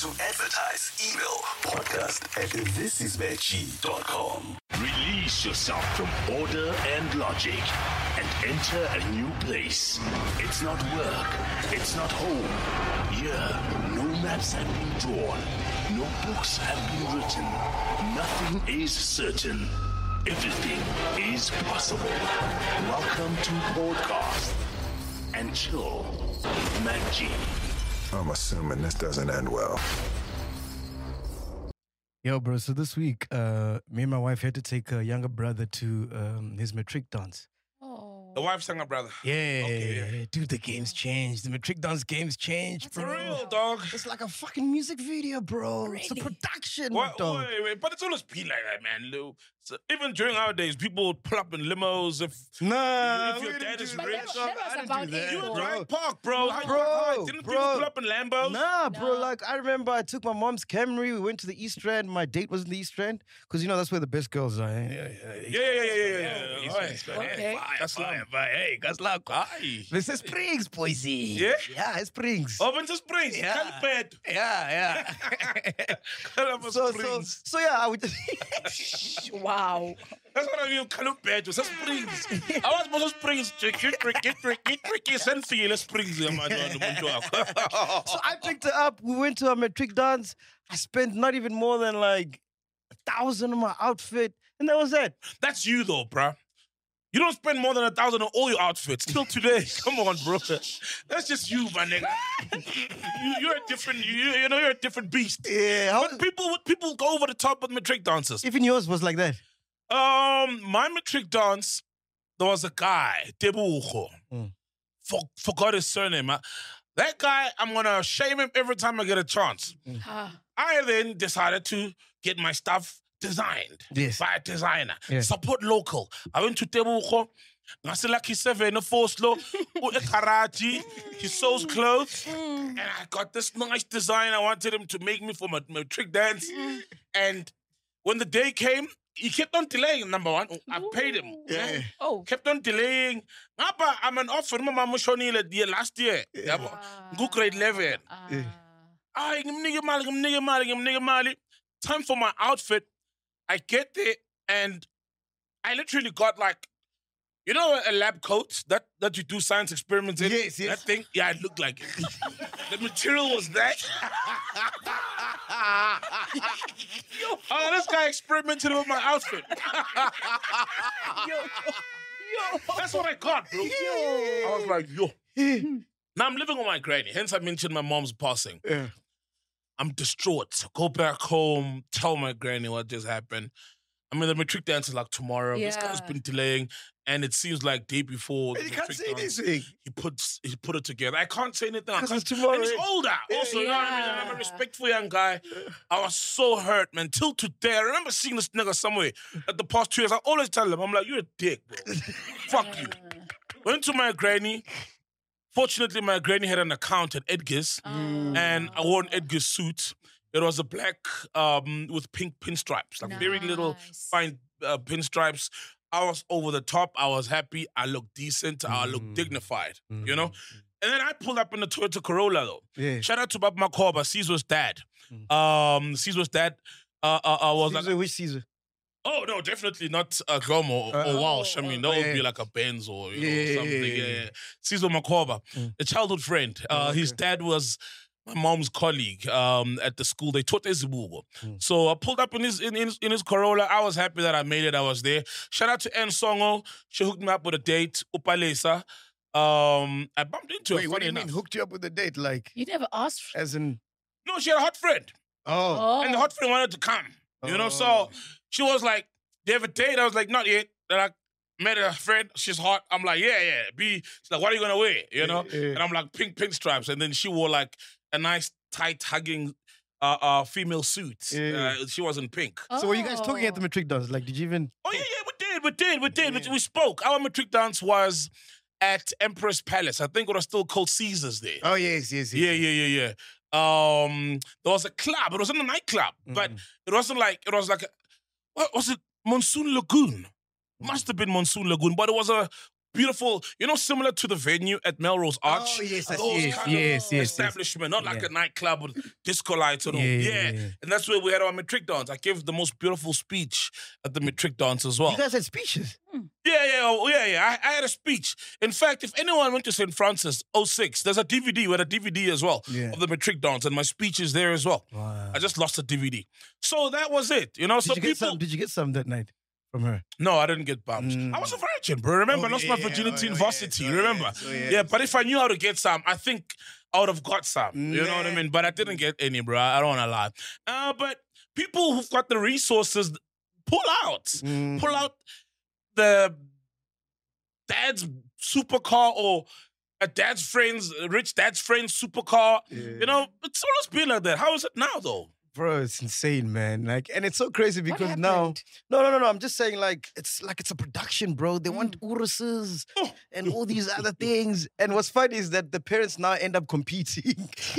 To advertise, email podcast@thisisveggie.com. Release yourself from order and logic and enter a new place. It's not work. It's not home. Here, no maps have been drawn. No books have been written. Nothing is certain. Everything is possible. Welcome to Podcast and Chill. Maggie. I'm assuming this doesn't end well. Yo, bro, so this week, me and my wife had to take a younger brother to his matric dance. The wife's younger brother. Yeah, dude, the game's changed. The matric dance game's changed, For bro. real, dog. It's like a fucking music video, bro. It's a production, dog. Wait, but it's always been like that, man, Lou. So even during our days, people would pull up in limos if Nah, your we dad didn't is do that. rich. I You didn't do that, were bro. Hyde Park, bro. Hyde Park High. Didn't people pull up in Lambos? Nah, bro. Like, I remember I took my mom's Camry. We went to the East Strand. My date was in the East Strand. Because, you know, that's where the best girls are. Yeah. Okay. Hey, Aye. this is Springs, boysy. Yeah? Yeah, it's Springs. Open Springs. Yeah. Calipet. Yeah. Springs. So yeah, I would. Wow. That's what I mean, Calipet. It's Springs. I was supposed to Springs. Tricky. Send for you, Springs. So I picked her up. We went to a matric dance. I spent not even more than like 1,000 on my outfit, and that was it. That's you, though, bruh. You don't spend more than 1,000 on all your outfits. Till today. Come on, bro. That's just you, my nigga. You're a different, you're a different beast. Yeah. But people go over the top with matric dancers. Even yours was like that. My matric dance, there was a guy, Tebucho. Forgot his surname. That guy, I'm gonna shame him every time I get a chance. I then decided to get my stuff designed by a designer. Yeah. Support local. I went to Tebucho. Ngasilaki 7 Foslo, Karachi. He sews clothes. And I got this nice design I wanted him to make me for my trick dance. And when the day came, he kept on delaying, number one. I paid him. Yeah. Oh. Kept on delaying. Ngapa, I'm an offer. Mama Mushoni last year. Go grade 11. Ay, nigga mali. Time for my outfit. I get there and I literally got like, you know, a lab coat that you do science experiments in? Yes. That thing? Yeah, it looked like it. The material was that. Oh, this guy experimented with my outfit. That's what I got, bro. I was like, yo. Now I'm living with my granny. Hence I mentioned my mom's passing. Yeah. I'm distraught. Go back home, tell my granny what just happened. I mean, the matric dance is like tomorrow. This guy's been delaying, and it seems like day before. You the can't matric say dance, anything. He put it together. I can't say anything. Because it's tomorrow. And he's older. Also, you know what I mean? I'm a respectful young guy. I was so hurt, man. Till today, I remember seeing this nigga somewhere at the past 2 years. I always tell him, I'm like, you're a dick, bro. Fuck you. Went to my granny. Fortunately, my granny had an account at Edgar's, and I wore an Edgar's suit. It was a black with pink pinstripes, like very little fine pinstripes. I was over the top. I was happy. I looked decent. I looked dignified, you know? And then I pulled up in the Toyota Corolla, though. Yeah. Shout out to Bob Makoba, Caesar's dad. Caesar's dad was Caesar, like... which Caesar? Oh, no, definitely not Grom or Walsh. I mean, that would be like a Benz or something. Yeah. Caesar Makoba, a childhood friend. His dad was my mom's colleague at the school. They taught Ezibugo. So I pulled up in his Corolla. I was happy that I made it. I was there. Shout out to N Songo. She hooked me up with a date. Upalesa. I bumped into her. Wait, what do funny you mean? enough. Hooked you up with a date? Like, You never asked. as in, No, she had a hot friend. And the hot friend wanted to come. You know, so she was like, do you have a date? I was like, not yet. Then I met a friend. She's hot. I'm like, yeah. She's like, what are you going to wear? You know? And I'm like, pink pinstripes. And then she wore like a nice tight hugging female suit. She wasn't pink. So were you guys talking at the matric dance? Like, did you even... Oh, yeah, we did. We spoke. Our matric dance was at Empress Palace. I think it was still called Caesars there. Oh, yes. Yeah. There was a club. It wasn't a nightclub, but it wasn't like, it was like, what was it? Monsoon Lagoon. Must have been Monsoon Lagoon, but it was a beautiful, similar to the venue at Melrose Arch. Oh, yes, Those yes, kind yes, of yes. establishment, not like Yeah. a nightclub with disco lights and all. Yeah. And that's where we had our matric dance. I gave the most beautiful speech at the matric dance as well. You guys had speeches. Yeah. I had a speech. In fact, if anyone went to St. Francis 06, there's a DVD. We had a DVD as well Yeah. of the matric dance, and my speech is there as well. Wow. I just lost the DVD. So that was it. So Did you get some that night from her? No, I didn't get bumps. I was a virgin, bro. Remember, I lost my virginity in varsity. Remember? Yeah, but if I knew how to get some, I think I would have got some. You know what I mean? But I didn't get any, bro. I don't want to lie. But people who've got the resources, pull out. Pull out the dad's supercar or a rich dad's friend's supercar. It's always been like that. How is it now, though? Bro, it's insane, man. And it's so crazy because What now, happened? no. I'm just saying, it's a production, bro. They want uruses and all these other things. And what's funny is that the parents now end up competing.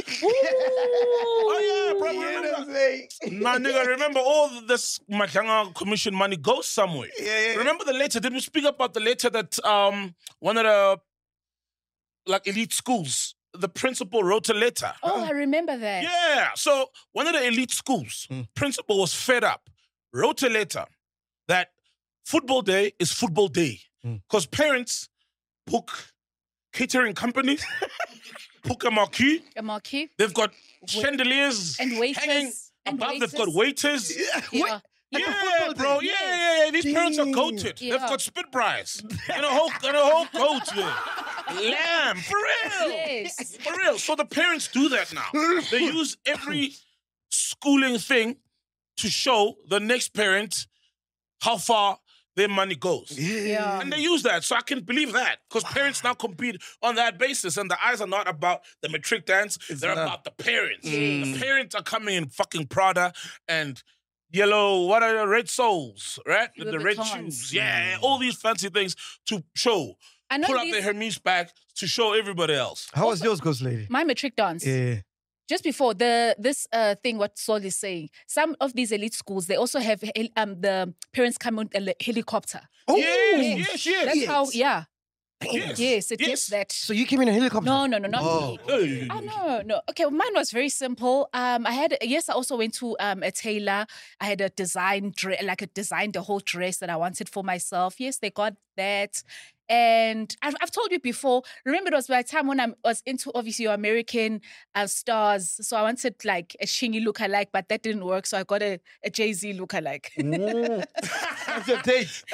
Oh, yeah, bro. You know what I'm Remember? saying? Nah, nigga, remember all this Makanga commission money goes somewhere. Yeah. Remember the letter? Did we speak about the letter that one of the elite schools, the principal wrote a letter? Oh, I remember that. Yeah. So one of the elite schools, principal was fed up, wrote a letter that football day is football day. Because parents book catering companies, book a marquee. A marquee. They've got chandeliers And waiters. hanging And above. They've got waiters. Yeah. Yeah, bro. thing. Yeah. These parents are goated. Yeah. They've got spit briars and a whole goat. Yeah. Lamb, for real. Yes. For real. So the parents do that now. They use every schooling thing to show the next parent how far their money goes. Yeah. And they use that. So I can believe that. Because parents now compete on that basis. And the eyes are not about the matric dance. They're not. about the parents. The parents are coming in fucking Prada and yellow, what are the red soles, right? Louis The red Vuittons. shoes. Yeah, all these fancy things to show. I know Pull out these- the Hermes bag to show everybody else. How was yours, Ghost Lady? My matric dance. Yeah. Just before this thing, what Saul is saying, some of these elite schools, they also have the parents come on a helicopter. Oh, Yes. That's how, yeah. Yes. Yes, it Yes. gives that. So you came in a helicopter? No, not Oh. me. Hey. No. Okay, well, mine was very simple. I also went to a tailor. I had a designed the whole dress that I wanted for myself. Yes, they got that. And I've told you before, remember it was by the time when I was into obviously your American stars. So I wanted like a Shingy lookalike, but that didn't work. So I got a Jay-Z lookalike. That's your taste.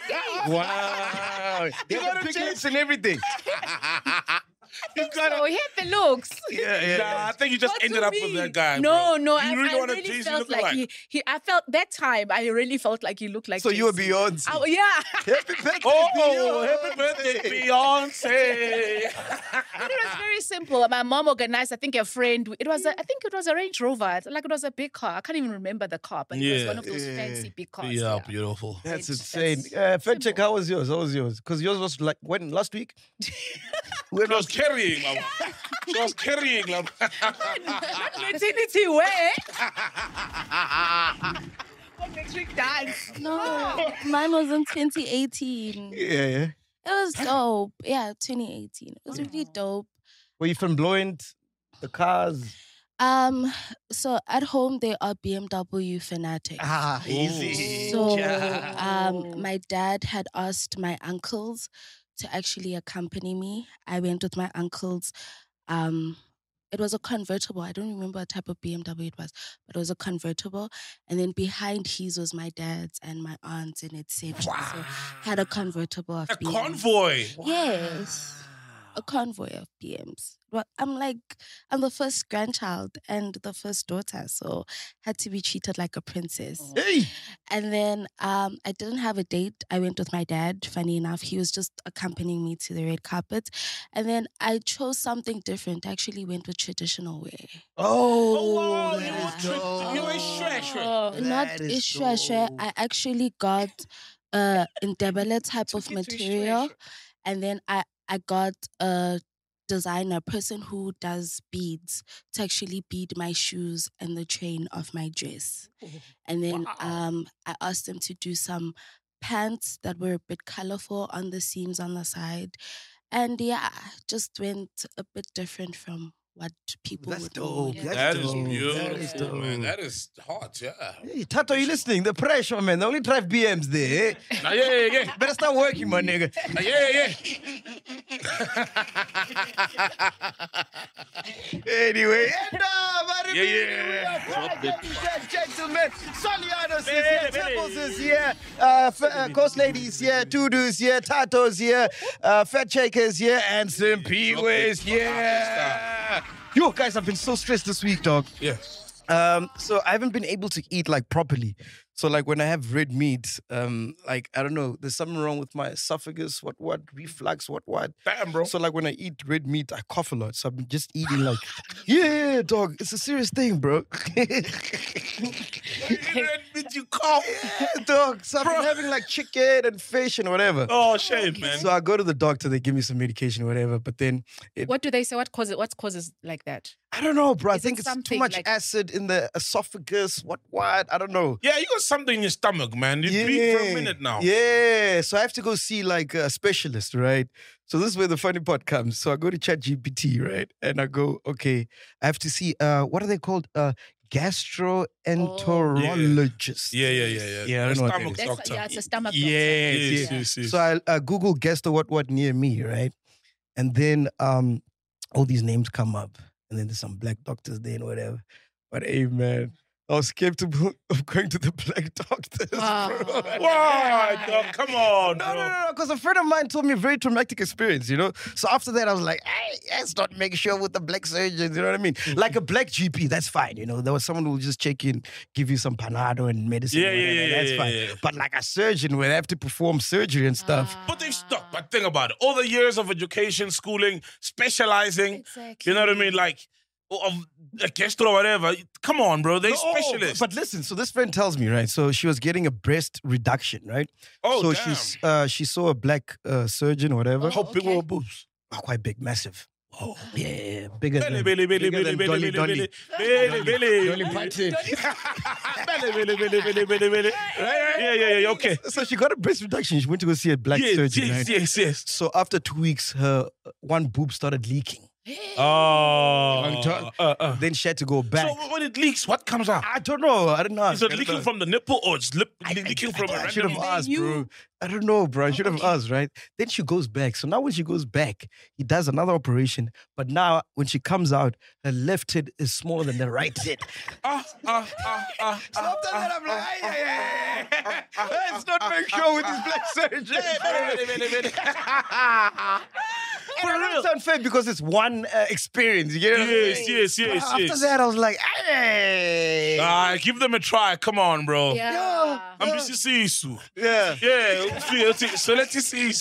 Wow. You got the pigments and everything. So he had the looks. Nah, I think you just What ended to up with me? that guy. No, bro. I You really want a really Jay-Z felt like lookalike? I felt that time, I really felt like he looked like So you were Jay-Z. Beyonce. Oh, yeah. Happy birthday, Oh, Beyonce. happy birthday, Beyonce. But it was very simple. My mom organized, I think, a friend. I think it was a Range Rover. Like it was a big car. I can't even remember the car, but it was Yeah. one of those fancy big cars. Yeah, beautiful. That's It's- insane. that's Fact check, simple. how was yours? Because yours was like, when? Last week? She was carrying, man. She was carrying, man. Maternity wear. Matric dance. No, mine was in 2018. Yeah. It was dope. Yeah, 2018. It was really dope. Were you flamboyant? The cars? So at home they are BMW fanatics. Easy. So my dad had asked my uncles to actually accompany me. I went with my uncles. It was a convertible. I don't remember what type of BMW it was, but it was a convertible. And then behind his was my dad's and my aunt's and etc. So had a convertible of A BMs. convoy. Yes. A convoy of BMs. Well, I'm the first grandchild and the first daughter, so had to be treated like a princess. Hey! And then I didn't have a date. I went with my dad. Funny enough, he was just accompanying me to the red carpet. And then I chose something different. I actually went with traditional wear. Oh, wow, that's you were dope. you were shresh. Not That is ishwashwe. dope. I actually got Ndebele type of material. And then I got a designer, person who does beads, to actually bead my shoes and the train of my dress. And then I asked them to do some pants that were a bit colorful on the seams on the side. And yeah, just went a bit different from what people That's would dope. normally That's That is dope. That is beautiful, man. dope. That is hot, yeah. Hey, Tato, you listening? The pressure, man. They only drive BMs there. Nah, yeah. Better start working, my nigga. Yeah. Anyway, and Yeah. ladies and gentlemen, Solianos is here, Billy. Tipples is here, Coast Ladies here, Tudu's here, Tato's here, Fat Shakers here, and Simpiwe is here. Yo, guys, I've been so stressed this week, dog. Yeah. So I haven't been able to eat like properly. So like when I have red meat, like I don't know, there's something wrong with my esophagus, what, reflux, what. Damn, bro. So like when I eat red meat, I cough a lot. So I've been just eating like, yeah, dog, it's a serious thing, bro. You cough. Yeah, dog. So I've been having like chicken and fish and whatever. Oh, shame, man. So I go to the doctor, they give me some medication or whatever, but then What do they say? What causes like that? I don't know, bro. I Is it think it's too something much like- acid in the esophagus. What? I don't know. Yeah, you got something in your stomach, man. You bleed for a minute now. Yeah. So I have to go see like a specialist, right? So this is where the funny part comes. So I go to ChatGPT, right? And I go, okay, I have to see what are they called? Gastroenterologist. Yeah. Yeah, I don't know what that Stomach is. doctor. Yeah, it's a stomach doctor. Yes. Yes. So I Google gastro what near me, right? And then all these names come up. And then there's some black doctors there and whatever. But hey, man, I was skeptical of going to the black doctors, bro. Why, dog? Come on, bro. No, because a friend of mine told me a very traumatic experience, you know? So after that, I was like, hey, let's not make sure with the black surgeons, you know what I mean? Like a black GP, that's fine, you know? There was someone who will just check in, give you some Panado and medicine, Yeah, or whatever, yeah, that's yeah, fine. yeah. But like a surgeon where they have to perform surgery and stuff. But they've stopped. But think about it. All the years of education, schooling, specializing, Exactly. you know what I mean? Like, of a gastro or whatever. Come on, bro. They're specialists. But listen, so this friend tells me, right? So she was getting a breast reduction, right? Oh, so damn. she saw a black surgeon or whatever. How big okay. were boobs? Oh, quite big, massive. Oh, yeah, bigger Billy, than, Billy, Billy, bigger Billy, than Billy, Dolly, Billy, Billy. Dolly Parton. Billy. Yeah, okay. So she got a breast reduction. She went to go see a black surgeon, right? Yes. So after 2 weeks, her one boob started leaking. Oh. Then she had to go back. So when it leaks, what comes out? I don't know. I don't know. Is it leaking from the nipple or it's leaking from a I should have random... asked, bro. I don't know, bro. I should have asked, right? Then she goes back. So now when she goes back, he does another operation. But now when she comes out, her left tit is smaller than the right tit. So after that, I'm like, let's not make sure with this black surgeon. And I know it's unfair because it's one experience. You know what I mean? Yes. After that, I was like, hey. Give them a try. Come on, bro. Yeah. I'm busy seeing you. Yeah. Yeah, so let's see.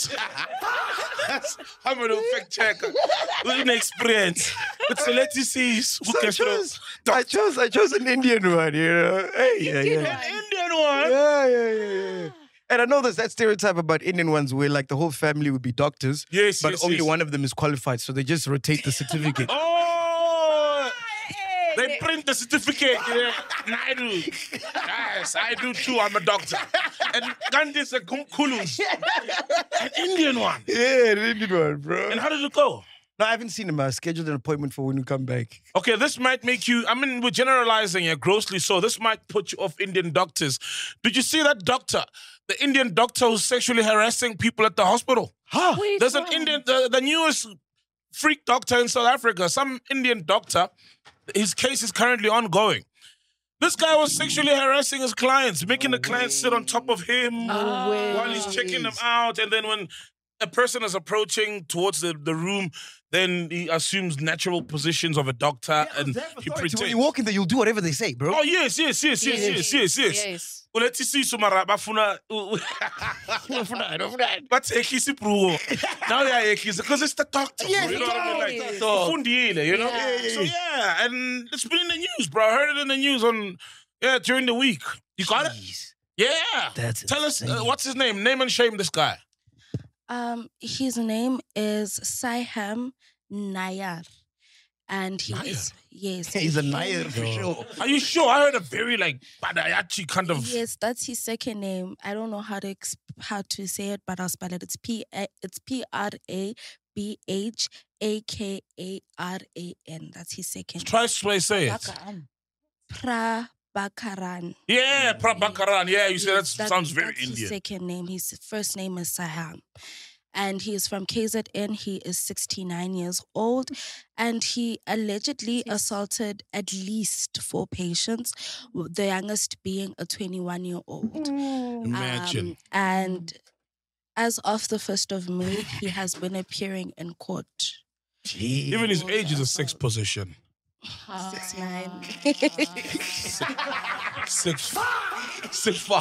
I'm a fact checker with an experience. But so let's see. So I chose an Indian one, you know. Hey, yeah. Indian one. Yeah. And I know there's that stereotype about Indian ones where like the whole family would be doctors. Yes, But yes, only yes. one of them is qualified, so they just rotate the certificate. Oh, they print the certificate. Yeah. I do. Yes, I do too. I'm a doctor. And Gandhi's a kumkulus. An Indian one. Yeah, an Indian one, bro. And how did it go? No, I haven't seen him. I scheduled an appointment for when we come back. Okay, this might make you, we're generalizing here grossly, so this might put you off Indian doctors. Did you see that doctor? The Indian doctor who's sexually harassing people at the hospital. Huh? Wait, There's an what? Indian, the newest freak doctor in South Africa, some Indian doctor, his case is currently ongoing. This guy was sexually harassing his clients, making the clients sit on top of him while he's checking them out. And then when a person is approaching towards the room, then he assumes natural positions of a doctor and he When pretends. you walk in there, you'll do whatever they say, bro. Oh, yes. Yes. Well, let's see Sumara Bafuna. But Ekisi Pruo. Now yeah, Ekisi, because it's the doctor. Yeah, bro, you know what I mean? Like, yes. Fundile, you know? Yeah. So yeah, and it's been in the news, bro. I heard it in the news during the week. You got it? Jeez. Yeah. That's Tell us, insane. what's his name? Name and shame this guy. His name is Saiham Nayar. And he is, yes. He's a Nair for sure. Are you sure? I heard a very like Badayachi kind of. Yes, that's his second name. I don't know how to say it, but I'll spell it. It's Prabhakaran. That's his second. Try to say it. Prabhakaran. Yeah, Prabhakaran. Yeah, you said that sounds very that's Indian. His second name. His first name is Saham. And he is from KZN. He is 69 years old. And he allegedly assaulted at least 4 patients, the youngest being a 21-year-old. Imagine. And as of the 1st of May, he has been appearing in court. Jeez. Even his age is a sex position. 6'9". Sick fuck.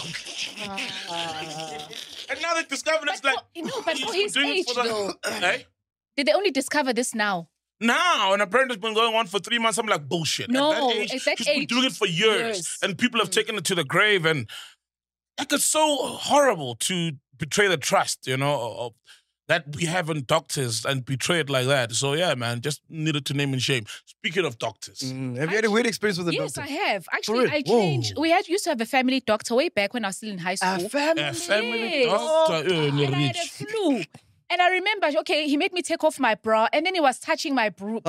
And now they discovered it's like. But for his doing it age, for the- though. Eh? Did they only discover this now? Now, and apparently it's been going on for 3 months. I'm like, bullshit. No, at that age, at that he's been age, doing it for years. And people have taken it to the grave. And like, it's so horrible to betray the trust, that we have in doctors and betray it like that. So, yeah, man, just needed to name and shame. Speaking of doctors. Have you had a weird experience with a Yes, doctor? I have. Actually, real? I changed. Whoa. We used to have a family doctor way back when I was still in high school. A family Yes. doctor. And I had a flu. And I remember, okay, he made me take off my bra and then he was touching my boob.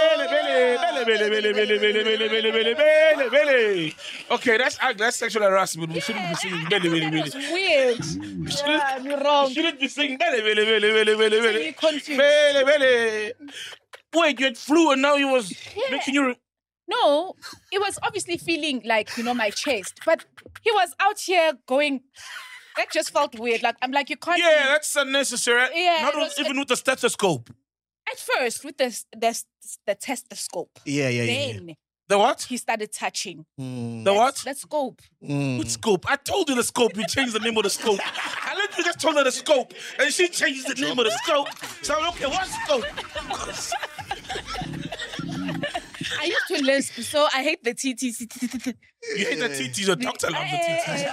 Okay, that's sexual harassment. We shouldn't be singing belly, belly, belly. That was weird. You're wrong. We shouldn't be singing belly, belly, belly, belly, belly, belly. You're confused. Belly, belly. Wait, you had flu and now you was making you... No, it was obviously feeling like, my chest. But he was out here going... That just felt weird. Like I'm like, you can't. Yeah, that's unnecessary. Yeah, Not it was even with the stethoscope. At first, with the stethoscope. Yeah. Then The what? he started touching. The what? The scope. What scope? I told you the scope. You changed the name of the scope. I literally just told her the scope, and she changed the name of the scope. So I'm okay, what scope? I used to lisp, so I hate the TTC. You hate the TTs. Your doctor loves the TTs.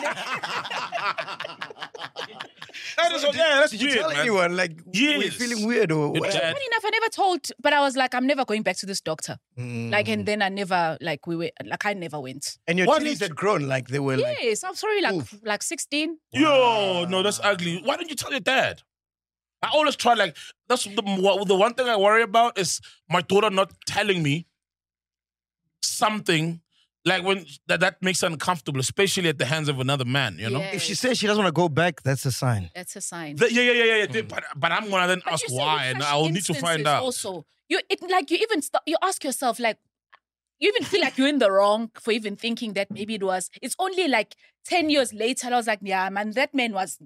That's Did you weird, tell man. anyone? Like, were you Yes. feeling weird or what? Dad. Funny enough, I never told, but I was like, I'm never going back to this doctor. Like, and then I never, I never went. And your What titties is- had grown, like they were like. Yes, I'm sorry, like 16. Yo, no, that's ugly. Why didn't you tell your dad? I always try, that's the one thing I worry about is my daughter not telling me something like when that makes her uncomfortable, especially at the hands of another man, know? Yeah. If she says she doesn't want to go back, that's a sign. That's a sign. Yeah. But I'm gonna then But ask you say why, in and such I'll need to find instances out. Also, you ask yourself, like, you even feel like you're in the wrong for even thinking that maybe it's only like 10 years later. And I was like, yeah, man, that was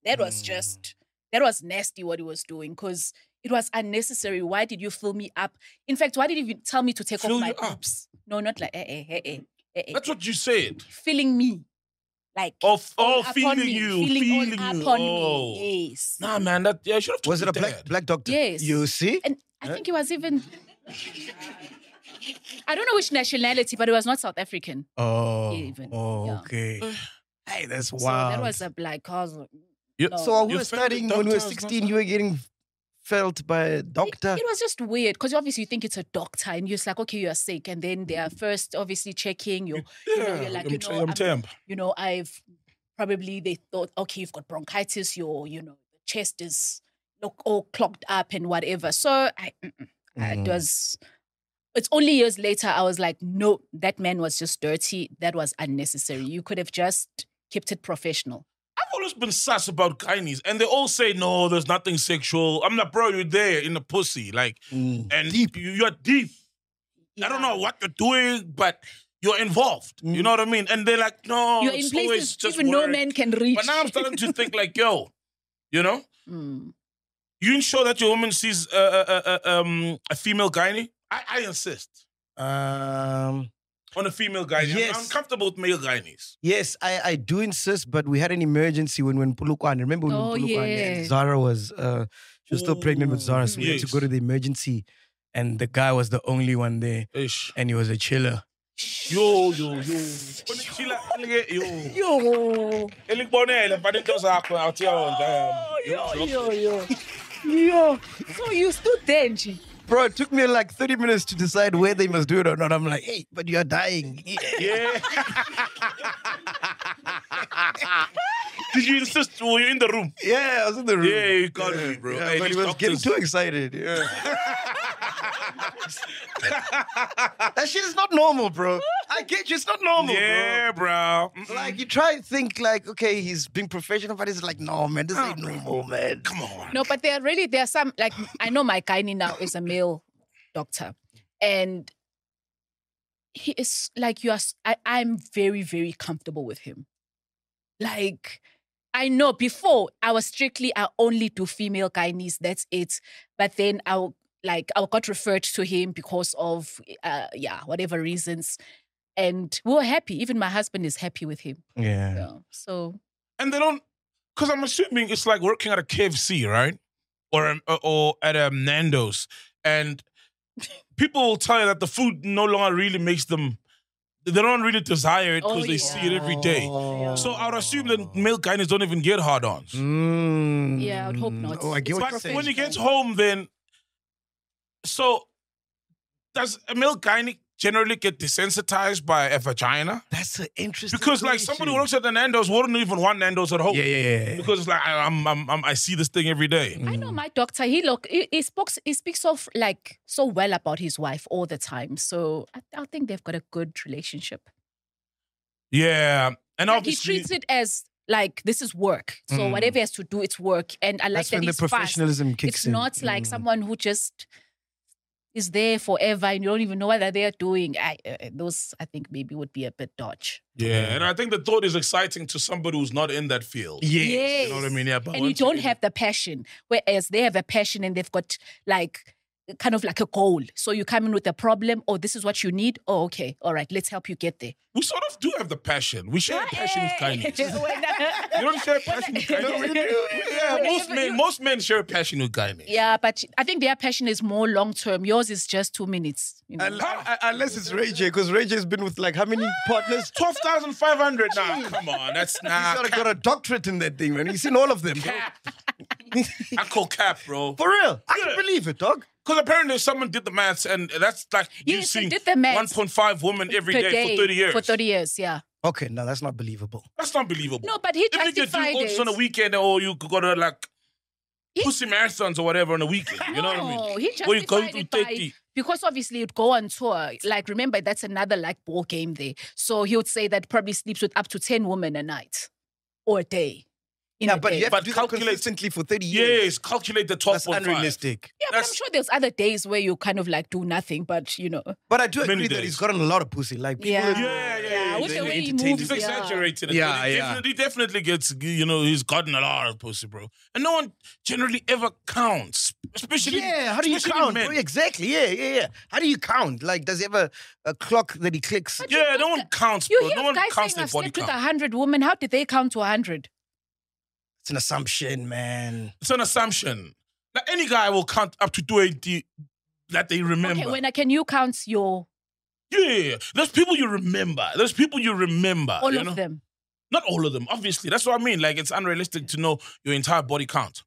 nasty what he was doing because it was unnecessary. Why did you fill me up? In fact, why did you even tell me to take Fill off my you up? boobs? No, not like, That's what you said. filling me. Like, Oh, all up on feeling me, you, feeling feeling all you. up on Oh. me. Yes. Nah, man, I should have. Was it a black doctor? Yes. You see? And I think he was even... I don't know which nationality, but it was not South African. Oh. Even, Oh, yeah. okay. Hey, that's So wild. that was a black cause. You- No. So when we Your were family studying, when we were doctor is not 16, you were getting felt by a doctor. It was just weird because obviously you think it's a doctor and you're just like, okay, you're sick. And then they are first obviously checking you. You're like, I'm temp. They thought, okay, you've got bronchitis, the chest is all clogged up and whatever. So it's only years later I was like, no, that man was just dirty. That was unnecessary. You could have just kept it professional. I've always been sus about gynaes, and they all say, no, there's nothing sexual. I'm like, bro, you're there in the pussy. And you're deep. I don't know what you're doing, but you're involved. You know what I mean? And they're like, no, You're in it's always places just even no work. man can reach. But now I'm starting to think like, yo, you ensure that your woman sees a female gynae? I insist on a female gynae. Yes. I'm uncomfortable with male gynaes. Yes, I do insist, but we had an emergency when Polokwane. Remember when Oh, Polokwane yeah. and Zara was she was still pregnant with Zara, so we had to Yes. go to the emergency, and the guy was the only one there, Ish. and he was a chiller. Yo. Yo. Yo. So you stood there, Nji. Bro, it took me like 30 minutes to decide where they must do it or not. I'm like, hey, but you're dying. Yeah. Did you insist? Were you in the room? Yeah, I was in the room. Yeah, you got me, bro. Yeah, Hey, but he these was getting doctors- too excited. Yeah. That shit is not normal, bro. I get you, it's not normal, Yeah, bro. bro. Like, you try and think like, okay, he's being professional, but it's like, no, man, this ain't normal, man. Come on. No, but there are some, like, I know my gynae now is a male doctor. And he is like, I'm very, very comfortable with him. Like, I know before I only do female gynaes, that's it. But then I got referred to him because of, whatever reasons. And we were happy. Even my husband is happy with him. Yeah. Yeah, so. And they don't, because I'm assuming it's like working at a KFC, right? Or at a Nando's. And people will tell you that the food no longer really makes them, they don't really desire it because they see it every day. So I would assume that male gynaes don't even get hard-ons. Yeah, I would hope not. Oh, I get what you're But saying. when he gets home, then, so does a male gynae generally get desensitized by a vagina? That's an interesting Because like somebody who works at the Nando's wouldn't even want Nando's at home. Yeah. Because it's like I see this thing every day. I know my doctor. He speaks of like so well about his wife all the time. So I think they've got a good relationship. Yeah, and Like, he obviously, treats it as like this is work. So whatever he has to do, it's work. And I like That's that when the he's fast. professionalism kicks It's in. not like someone who just is there forever and you don't even know what they're doing. Those I think maybe would be a bit dodge. yeah, and I think the thought is exciting to somebody who's not in that field. Yes. You know what I mean? Yeah, but And you once don't get have the passion, whereas they have a passion and they've got like kind of like a goal. So you come in with a problem, oh, this is what you need. Oh, okay. All right, let's help you get there. we sort of do have the passion. We share passion with kindness. You don't share passion with kindness? Yeah, most men share passion with kindness. Yeah, but I think their passion is more long term. Yours is just 2 minutes. You know? Unless it's Ray J, because Ray J's been with like how many partners? 12,500 now. Come on, that's not. He's got a doctorate in that thing, man. He's seen all of them. Bro. I call cap, bro. For real. I Yeah. can believe it, dog. Because apparently someone did the maths, and that's like you Yes, they see did the maths. 1.5 women every Per day for 30 years. For 30 years, yeah. Okay, no, that's not believable. That's not believable. No, but he Even if you do justified odds on a it. weekend, or you go to like He- pussy marathons or whatever on a weekend. You know what I mean? No, he Where you go justified to it by, 30. because obviously you'd go on tour. Like, remember, that's another like ball game there. So he would say that probably sleeps with up to 10 women a night or a day. In Yeah, a but day. you have But to do that calculate- consistently for 30 years. Yes, calculate the That's 12.5. unrealistic. Yeah, but I'm That's- sure there's other days where you kind of like do nothing, but you know. But I do Many agree that days. he's gotten a lot of pussy. Like, people Yeah. Yeah. With They the way he entertain moves, He's this. yeah. exaggerated. Yeah, He yeah. definitely gets, he's gotten a lot of pussy, bro. And no one generally ever counts. Especially Yeah, how do you especially count? men. Bro? Exactly, yeah. How do you count? Like, does he have a clock that he clicks? Yeah, no one counts, You bro. hear No one guys counts saying their I've body slept with count. 100 women. How did they count to 100? It's an assumption, man. It's an assumption. Now, any guy will count up to 280 that they remember. Okay, can you count your Yeah. There's people you remember. all you of know? them? Not all of them, obviously. That's what I mean. Like, it's unrealistic to know your entire body count.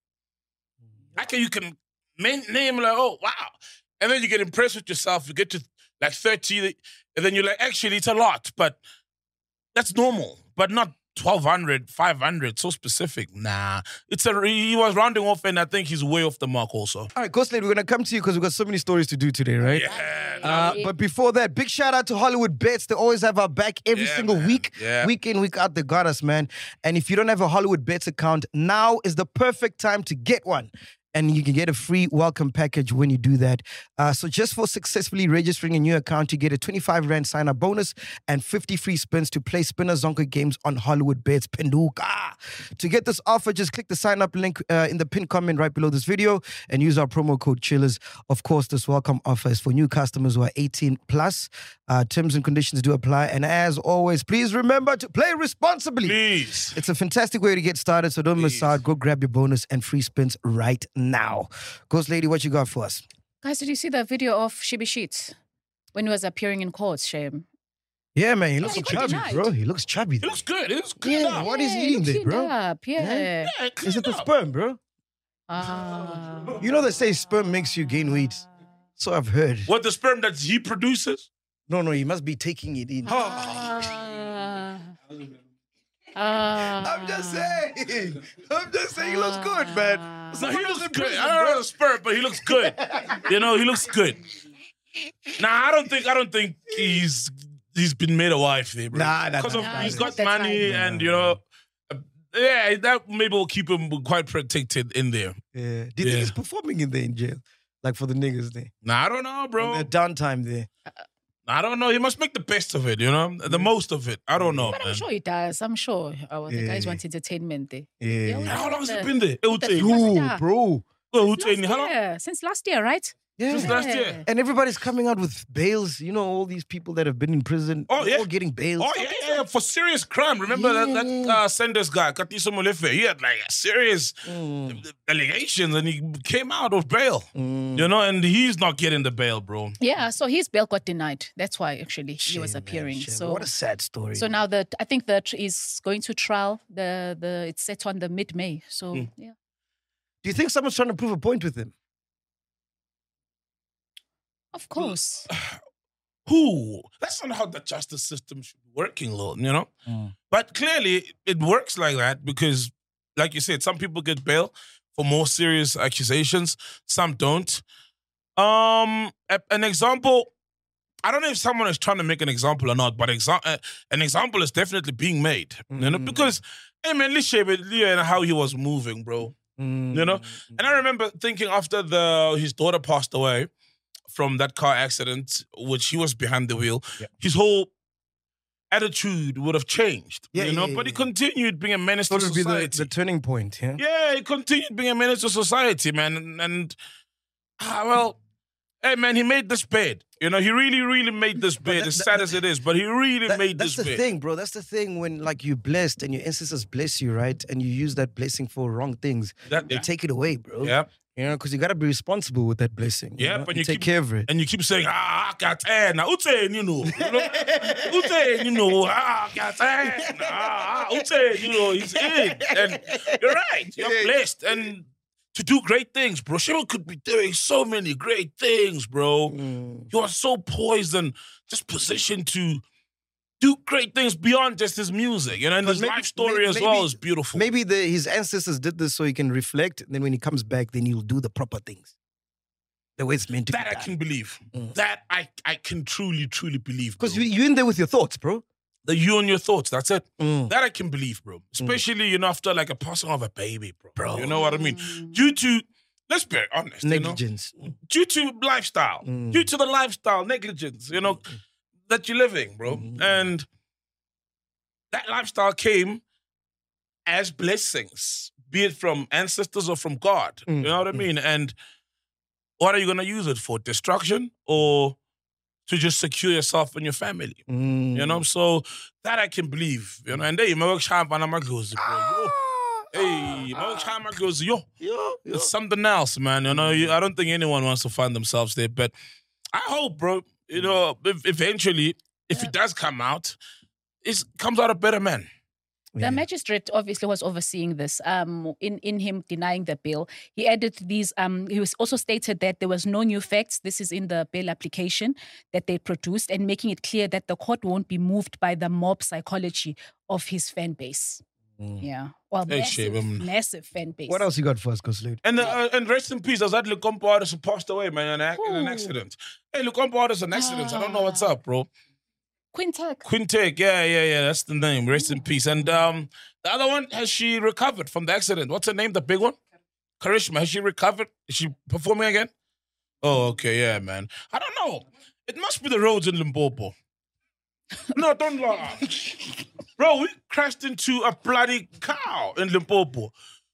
You can name like, oh, wow. And then you get impressed with yourself. You get to like 30, and then you're like, actually, it's a lot. But that's normal. But not 1,200, 500, so specific. Nah. He was rounding off, and I think he's way off the mark also. All right, Ghost Lady, we're going to come to you because we've got so many stories to do today, right? Yeah. But before that, big shout out to Hollywood Bets. They always have our back every Yeah, single man. week. Yeah. Week in, week out, they got us, man. And if you don't have a Hollywood Bets account, now is the perfect time to get one. And you can get a free welcome package when you do that. So just for successfully registering a new account, you get a 25 Rand sign-up bonus and 50 free spins to play Spinner Zonker games on Hollywood Bets Penduka. To get this offer, just click the sign-up link in the pinned comment right below this video and use our promo code CHILLERS. Of course, this welcome offer is for new customers who are 18 plus. Terms and conditions do apply. And as always, please remember to play responsibly. Please. It's a fantastic way to get started, so don't miss out. Go grab your bonus and free spins right now. Ghost Lady, what you got for us? Guys, did you see the video of Shibi Sheets when he was appearing in court? Shame. Yeah, man, he looks he got chubby, denied. bro. He looks chubby. It looks good. It looks clean Yeah, up. what is he eating there, cleaned bro? Up, yeah. Yeah, clean Is it the up. sperm, bro? Ah. You know they say sperm makes you gain weight. So I've heard. What the sperm that he produces? No, he must be taking it in. I'm just saying. He looks good, man. No, he looks good. I don't know the sperm, but he looks good. He looks good. Nah, I don't think he's been made a wife there, bro. Nah. Because he's got That's money fine. and yeah, that maybe will keep him quite protected in there. Yeah. Do you think he's performing in there in jail? Like for the niggas there? Nah, I don't know, bro. The downtime there. I don't know. He must make the best of it, the most of it. I don't know, But man. I'm sure he does. I'm sure. The guys want entertainment there. Yeah. How long has he been there? Yeah. Bro. How Last long? year. Since last year, right? Yeah. Since last year. And everybody's coming out with bails. All these people that have been in prison. Oh, they're yeah. all getting bails. Oh, yeah, for serious crime. Remember that Sanders guy, Katiso Molefe? He had like serious allegations and he came out of bail. And he's not getting the bail, bro. Yeah, so his bail got denied. That's why actually he was Shame, man, appearing. shame. So What a sad story. So now I think that is going to trial. It's set on the mid-May. So yeah. Do you think someone's trying to prove a point with him? Of course. Who? That's not how the justice system should be working, Lord, But clearly it works like that because, like you said, some people get bail for more serious accusations. Some don't. An example, I don't know if someone is trying to make an example or not, but an example is definitely being made. Because, hey man, let's share it, and how he was moving, bro. And I remember thinking after his daughter passed away from that car accident, which he was behind the wheel, his whole attitude would have changed, but he continued being a menace to What would be society. the turning point, yeah? Yeah, he continued being a menace to society, man. And hey, man, he made this bed. He really, really made this bed, as sad as it is, but he really made this bed. That's the thing, bro. That's the thing when, like, you're blessed and your ancestors bless you, right? And you use that blessing for wrong things. They take it away, bro. Yeah. Because you got to be responsible with that blessing. Yeah, but but you you take keep- care of it. And you keep saying, got now, got got you're he's in. And you're right, you're blessed. And to do great things, bro. Shimon could be doing so many great things, bro. You are so poised and just positioned to do great things beyond just his music. And But his maybe- life story as maybe- well is beautiful. Maybe his ancestors did this so he can reflect. And then when he comes back, then he'll do the proper things. The way it's meant to That be I done. can believe. That I can truly, truly believe. Because bro. you're in there with your thoughts, bro. You and your thoughts, that's it. That I can believe, bro. Especially, after like a passing of a baby, bro. You know what I mean? Due to, let's be honest, Negligence. due to lifestyle, due to the lifestyle negligence, that you're living, bro. And that lifestyle came as blessings, be it from ancestors or from God. You know what I mean? And what are you going to use it for? Destruction or to just secure yourself and your family? So that I can believe, And hey, my work champ and my girls, bro. Hey, my work champ and my girls, it's something else, man. I don't think anyone wants to find themselves there, but I hope, bro, eventually, if it does come out, it comes out a better man. The magistrate obviously was overseeing this. In him denying the bail, he added these. He was also stated that there was no new facts. This is in the bail application that they produced, and making it clear that the court won't be moved by the mob psychology of his fan base. Yeah, well, Hey, shame. massive fan base. What else you got for us, Koslute? And rest in peace, there's that Lukompo artist who passed away, man, in an accident. Hey, Lukompo artist in an accident. I don't know what's up, bro. Quintek. Quintek, yeah, that's the name. Rest in peace. And the other one, has she recovered from the accident? What's her name, the big one? Karishma, has she recovered? Is she performing again? Oh, okay, yeah, man. I don't know. It must be the roads in Limpopo. No, don't lie. Bro, we crashed into a bloody cow in Limpopo.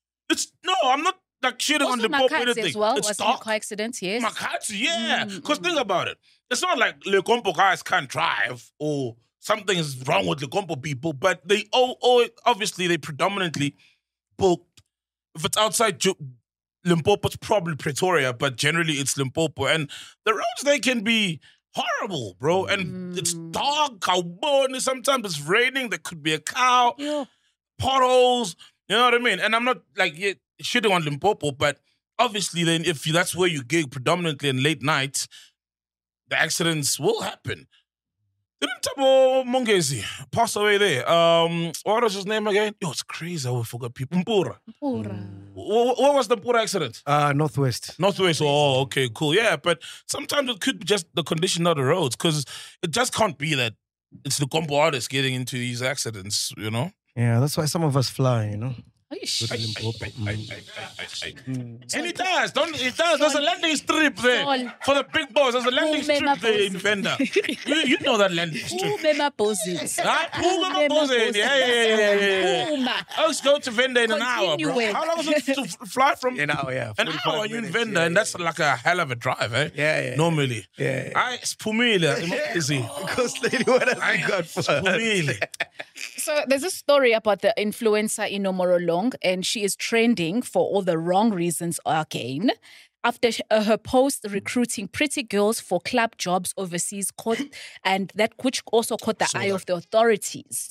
I'm not like shitting on Also Limpopo or Makatsi anything. as well It's was in a dark. car accident. Yes. Makatsi, yeah. Because think about it. It's not like Lecompo guys can't drive or something is wrong with Lecompo people, but they obviously they predominantly book. If it's outside Limpopo, it's probably Pretoria, but generally it's Limpopo. And the roads, they can be horrible, bro. And it's dark, cowboy, sometimes it's raining, there could be a cow, potholes, you know what I mean? And I'm not like shitting on Limpopo, but obviously, then if that's where you gig predominantly in late nights, the accidents will happen. Didn't Tabo Mongezi pass away there? What was his name again? Yo, it's crazy. I forgot people. Mpura. What was the Mpura accident? Northwest. Northwest. Oh, okay, cool. Yeah, but sometimes it could be just the condition of the roads because it just can't be that it's the combo artists getting into these accidents, you know? Yeah, that's why some of us fly, you know. Eish. And it does. There's a landing strip there Sol. for the big boss. There's a landing Umema strip there in Bose. Venda. You know that landing strip. Umema Bose. Ah, Umema Bose. Yeah. Uma. I was going to Venda in an hour, bro. Continue. How long was it to fly from? An hour, yeah. An 45 hour you in minutes, Venda, and that's like a hell of a drive, eh? Yeah. Normally. Yeah. It's Pumile. Easy. Ghost lady, what else you got for us? Pumile. So there's a story about the influencer Ino Morolong, and she is trending for all the wrong reasons again. After her post recruiting pretty girls for club jobs overseas, and that which also caught the eye of the authorities.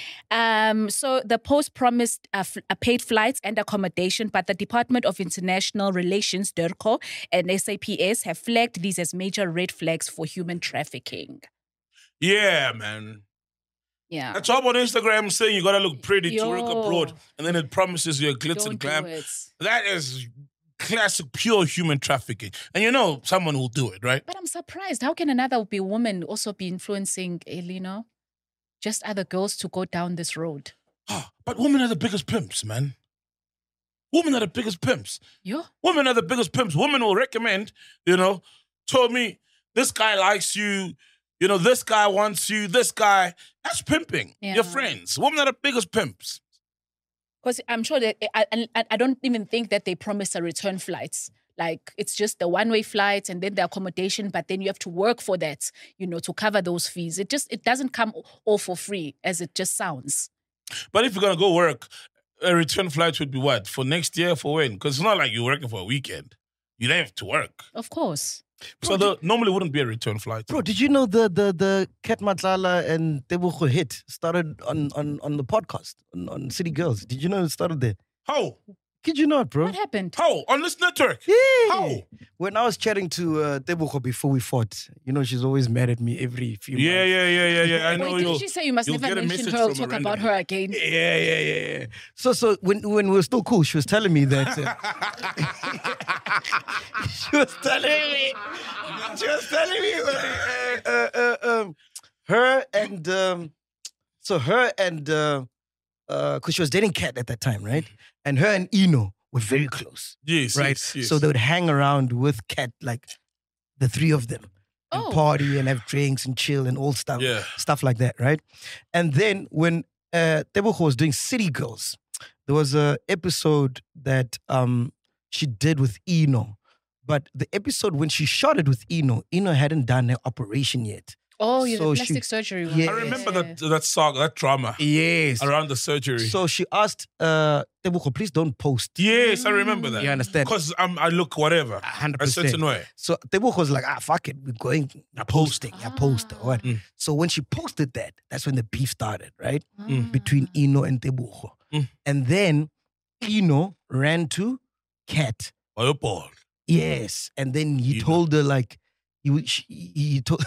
So the post promised paid flights and accommodation, but the Department of International Relations, DIRCO, and SAPS have flagged these as major red flags for human trafficking. Yeah, man. Yeah. That's all on Instagram saying you gotta look pretty to work Yo. abroad, and then it promises you a glitz and Don't glam. do it. That is classic, pure human trafficking. And you know someone will do it, right? But I'm surprised. How can another woman also be influencing, just other girls to go down this road? But women are the biggest pimps, man. Women are the biggest pimps. Yeah. Women are the biggest pimps. Women will recommend, told me, this guy likes you, this guy wants you, this guy. That's pimping. Yeah. Your friends. Women are the biggest pimps. Because I'm sure that I don't even think that they promise a return flights. Like, it's just the one-way flights and then the accommodation, but then you have to work for that, to cover those fees. It doesn't come all for free, as it just sounds. But if you're going to go work, a return flight would be what? For next year? For when? Because it's not like you're working for a weekend. You don't have to work. Of course. So there normally wouldn't be a return flight. Bro, did you know the Kat Matlala and Tebogo hit started on the podcast on City Girls? Did you know it started there? How? Kid you not, bro? What happened? How? On this network? Yeah. How? When I was chatting to Tebogo before we fought, she's always mad at me every few months. Yeah. I know Wait, didn't she say you must you'll never get a mention message her or from a talk about random- her again? Yeah. So when we were still cool, she was telling me that. She was telling me. Her and because she was dating Kat at that time, right? And her and Eno were very close, Yes, right? yes. So they would hang around with Kat, like the three of them, and Oh. party and have drinks and chill and all stuff, Yeah. stuff like that, right? And then when Tebogo was doing City Girls, there was a episode that she did with Eno. But the episode when she shot it with Eno hadn't done her operation yet. Oh, yeah, So the she- plastic surgery one. Yeah. I remember that saga, that drama Yes. around the surgery. So she asked Tebogo, please don't post. Yes, I remember that. You understand? Because I look whatever. 100%. A certain way. So Tebogo was like, fuck it, we're going posting. Yeah, post. What? Mm. So when she posted that, that's when the beef started, right? Ah. Between Eno and Tebogo. Mm. And then Eno ran to Kat. Oh, your ball. Yes. And then he Eno. told her, like, he told.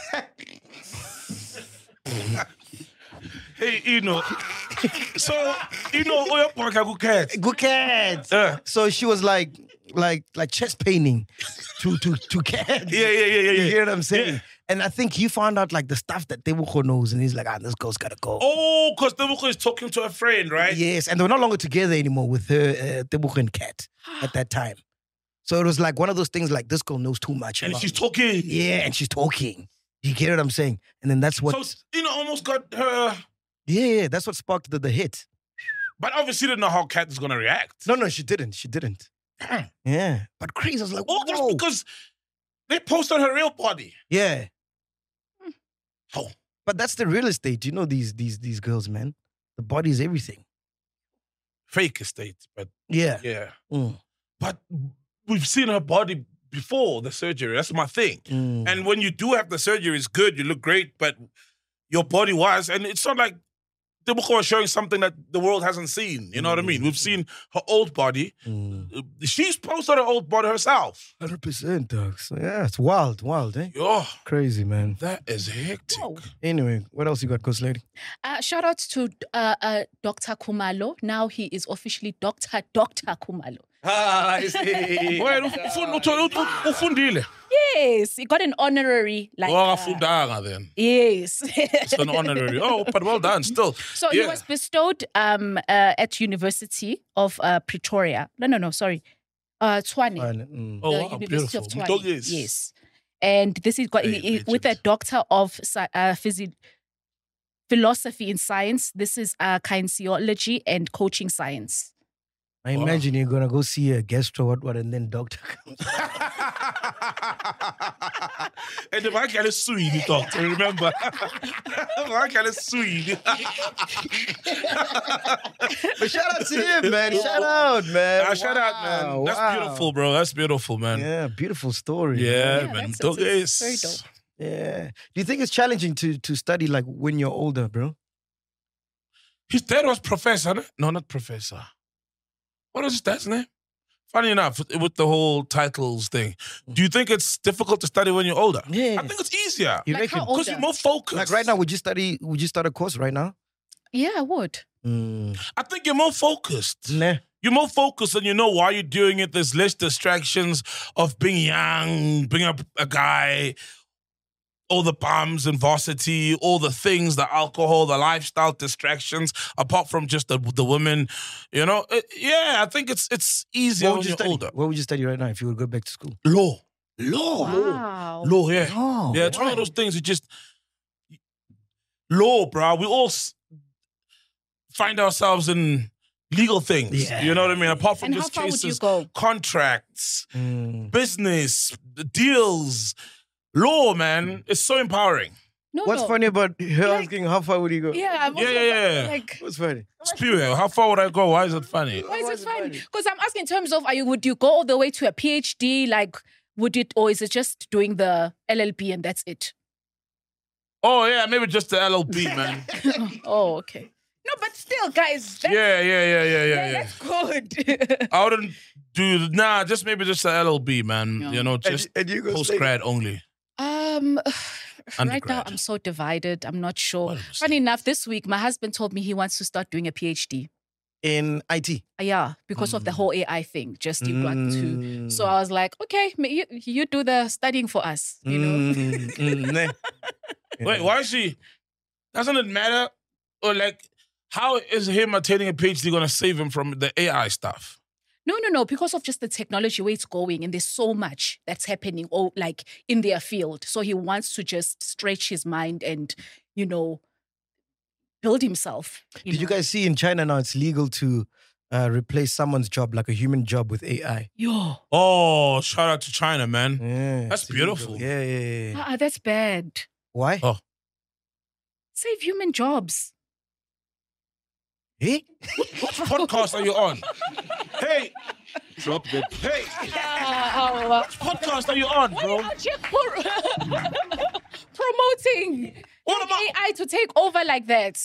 Hey, so, oh, your ball can go cat. Good Kat. Yeah. So she was like chest paining to Kat. Yeah. You hear what I'm saying? And I think he found out like the stuff that Tebogo knows, and he's like, this girl's gotta go. Oh, because Tebogo is talking to a friend, right? Yes, and they were no longer together anymore with her, Tebogo and Kat at that time. So it was like one of those things like, this girl knows too much. And about she's me. talking. Yeah, and she's talking. You get what I'm saying? And then that's what. So, almost got her. Yeah, that's what sparked the hit. But obviously didn't know how Kat is going to react. No, she didn't. Damn. Yeah, but crazy. I was like, Oh, whoa. just because they posted her real body. Yeah, Oh. but that's the real estate. These girls, man. The body is everything. Fake estate, but Yeah. yeah. Mm. But we've seen her body before the surgery. That's my thing. Mm. And when you do have the surgery, it's good. You look great, but your body wise, and it's not like Tebogo was showing something that the world hasn't seen. You know what I mean? We've seen her old body. She's posted her old body herself. 100%, dog. So yeah, it's wild, eh? Oh, Crazy, man. that is hectic. Anyway, what else you got, Ghost Lady? Shout out to Dr. Kumalo. Now he is officially Dr. Kumalo. I see. Wait, ufundile. Yes, he got an honorary. Like, Wakafundanga then. yes. It's an honorary. Oh, but well done still. So he was bestowed at University of Pretoria. No, sorry. Tshwane. Oh, The wow, University beautiful. of Tshwane. Yes. And this is got with a doctor of philosophy in science. This is kinesiology and coaching science. I imagine you're gonna go see a guest or what, and then doctor comes. And the man can sue you, doctor. Remember, the man can sue you. But shout out to him, man. Shout out, man. Shout out, man. That's beautiful, bro. That's beautiful, man. Yeah, beautiful story. Yeah, man. It's very dope. Yeah. Do you think it's challenging to study like when you're older, bro? His dad was professor. No, not professor. What was his dad's name? Funny enough, with the whole titles thing, do you think it's difficult to study when you're older? Yeah. I think it's easier. You Like reckon? how old? Because you're more focused. Like right now, would you start a course right now? Yeah, I would. I think you're more focused. Nah. You're more focused and you know why you're doing it. There's less distractions of being young, being a guy, all the bums and varsity, all the things, the alcohol, the lifestyle distractions, apart from just the women, you know? I think it's easier when you're older. What would you study right now if you would go back to school? Law, Wow. yeah. Oh, Yeah, it's one of those things that just... Law, bro. We all find ourselves in legal things. Yeah. You know what I mean? Apart from And how just far would you cases, go? contracts, business, deals, law, man. It's so empowering. No. funny about her asking how far would you go? Yeah, I'm also Yeah. like, What's funny? Spew, how far would I go? Why is it funny? why is it funny? Because I'm asking in terms of, would you go all the way to a PhD? Like, would it, or is it just doing the LLB and that's it? Oh, yeah, maybe just the LLB, man. Oh, okay. No, but still, guys. That's, Yeah. That's good. I wouldn't do, just maybe just the LLB, man. Yeah. You know, just and you go post-grad only. Right now, Undergrad. I'm so divided. I'm not sure. 100%. Funny enough, this week, my husband told me he wants to start doing a PhD. in IT. Yeah, because of the whole AI thing. Just you got to. So I was like, okay, you do the studying for us. You know. Nah. Wait, why is she? Doesn't it matter? Or like, how is him attaining a PhD going to save him from the AI stuff? No, because of just the technology where it's going, and there's so much that's happening, like in their field. So he wants to just stretch his mind and, build himself. Did you guys see in China now it's legal to replace someone's job, like a human job, with AI? Yo, Oh, shout out to China, man. Yeah, That's it's illegal. beautiful. Yeah. that's bad. Why? Oh. Save human jobs. Eh? Which podcast are you on? Hey, Drop the hey, Oh, which podcast are you on, bro? promoting What about- AI to take over like that.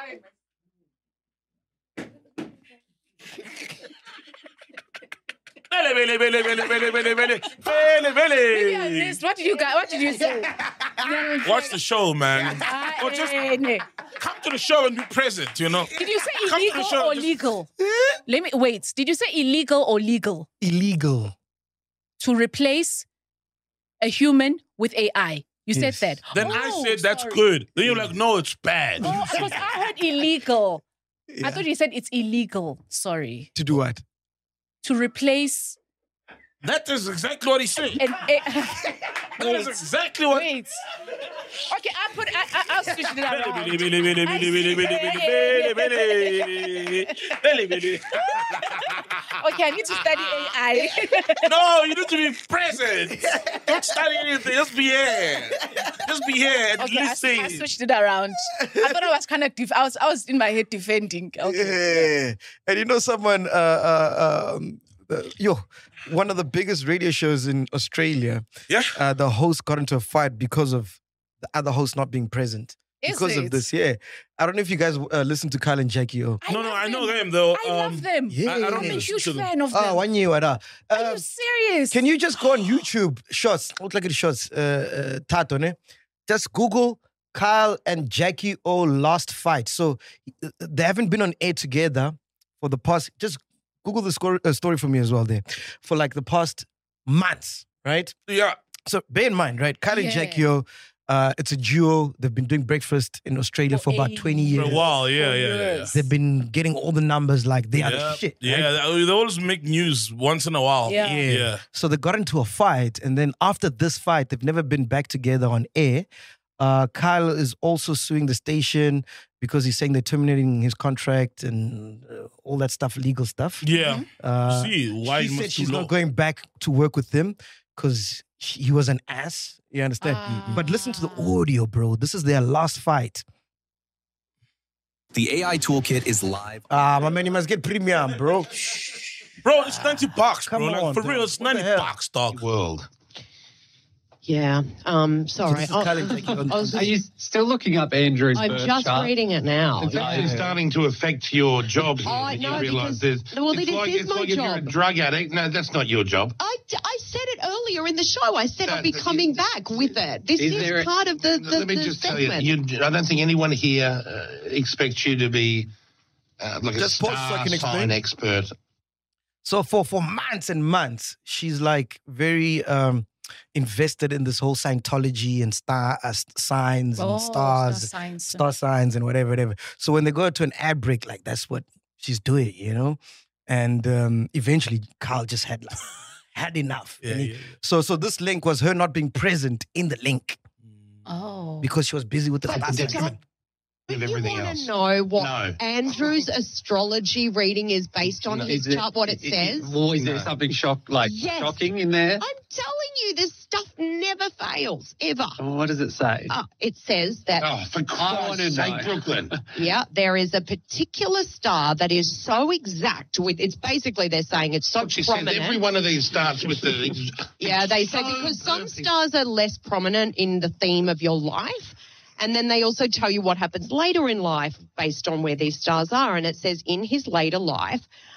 Bele. What did you say? Watch the show, man. Or just come to the show and be present, Did you say Come to the illegal show, or just- legal? Let me wait. Did you say illegal or legal Illegal. to replace a human with AI? You Yes. said that. Then I Oh, said that's sorry. good. Then you're like, no, it's bad. Oh, because I heard illegal. Yeah. I thought you said it's illegal. Sorry. To do what? To replace That is exactly what he said. an That is exactly what. wait. Okay, I'll switch it around. Okay, I need to study AI. No, you need to be present. Don't study anything. Just be here. Just be here and Okay, I listen. switched it around. I thought I was kind of I was in my head defending. Okay. Yeah. And someone, one of the biggest radio shows in Australia, Yeah. the host got into a fight because of the other host not being present. Is because of it? this. Yeah, I don't know if you guys listen to Kyle and Jackie. Oh, No, love I know them. them though. I love them. yeah. I don't I'm a listen huge to them. fan of them. 1 year, what? Are you serious? Can you just go on YouTube shorts? Look like the shorts. Tato, ne? Just Google Kyle and Jackie O last fight. So they haven't been on air together for the past. Just Google the story for me as well. There for like the past months, right? Yeah. So bear in mind, right? Kyle and Yeah. Jackie O. It's a duo. They've been doing breakfast in Australia for about 20 For years. a while, yeah. They've been getting all the numbers like they are Yeah, the shit. yeah. right? They always make news once in a while. Yeah. yeah. So they got into a fight, and then after this fight, they've never been back together on air. Kyle is also suing the station because he's saying they're terminating his contract and all that stuff, legal stuff. Yeah. Uh, See, why she must said she's you not going back to work with him because he was an ass. You understand? But listen to the audio, bro. This is their last fight. The AI Toolkit is live. My man, you must get premium, bro. Bro, it's $90, bro. Come on, Like, for dog. real, it's What the hell? $90, dog. World. Yeah. So Sorry. this is Kyle and Jackie on- Are you still looking up Andrew's I'm birth just chart? reading it now. It's actually starting to affect your job. Oh, you no, realise because- this. well, it's it is like, it's my like if you're a job. drug addict. No, that's not your job. I said it earlier in the show. I said I'd be That- coming back with it. This Is is there- part of the Let me the just tell segment. you, I don't think anyone here expects you to be like Just a pause so I star can explain. sign expert. So for months and months, she's like very invested in this whole Scientology and star signs and stars, star signs and whatever. So when they go to an ad break, like that's what she's doing, you know. And eventually, Carl just had enough. Yeah, yeah. So this link was her not being present in the link Oh. because she was busy with the But star that's sign. But with you everything want else. to know what No. Andrew's astrology reading is based on his chart, what it says? Well, is there No. something Yes. shocking in there? I'm telling you, this stuff never fails, ever. What does it say? It says that, Oh, for wanna Christ's sake, know. Brooklyn. yeah, there is a particular star that is so exact with, it's basically they're saying it's so What she said, prominent. every one of these starts with the... Yeah, they say So because some perfect. stars are less prominent in the theme of your life. And then they also tell you what happens later in life based on where these stars are. And it says in his later life,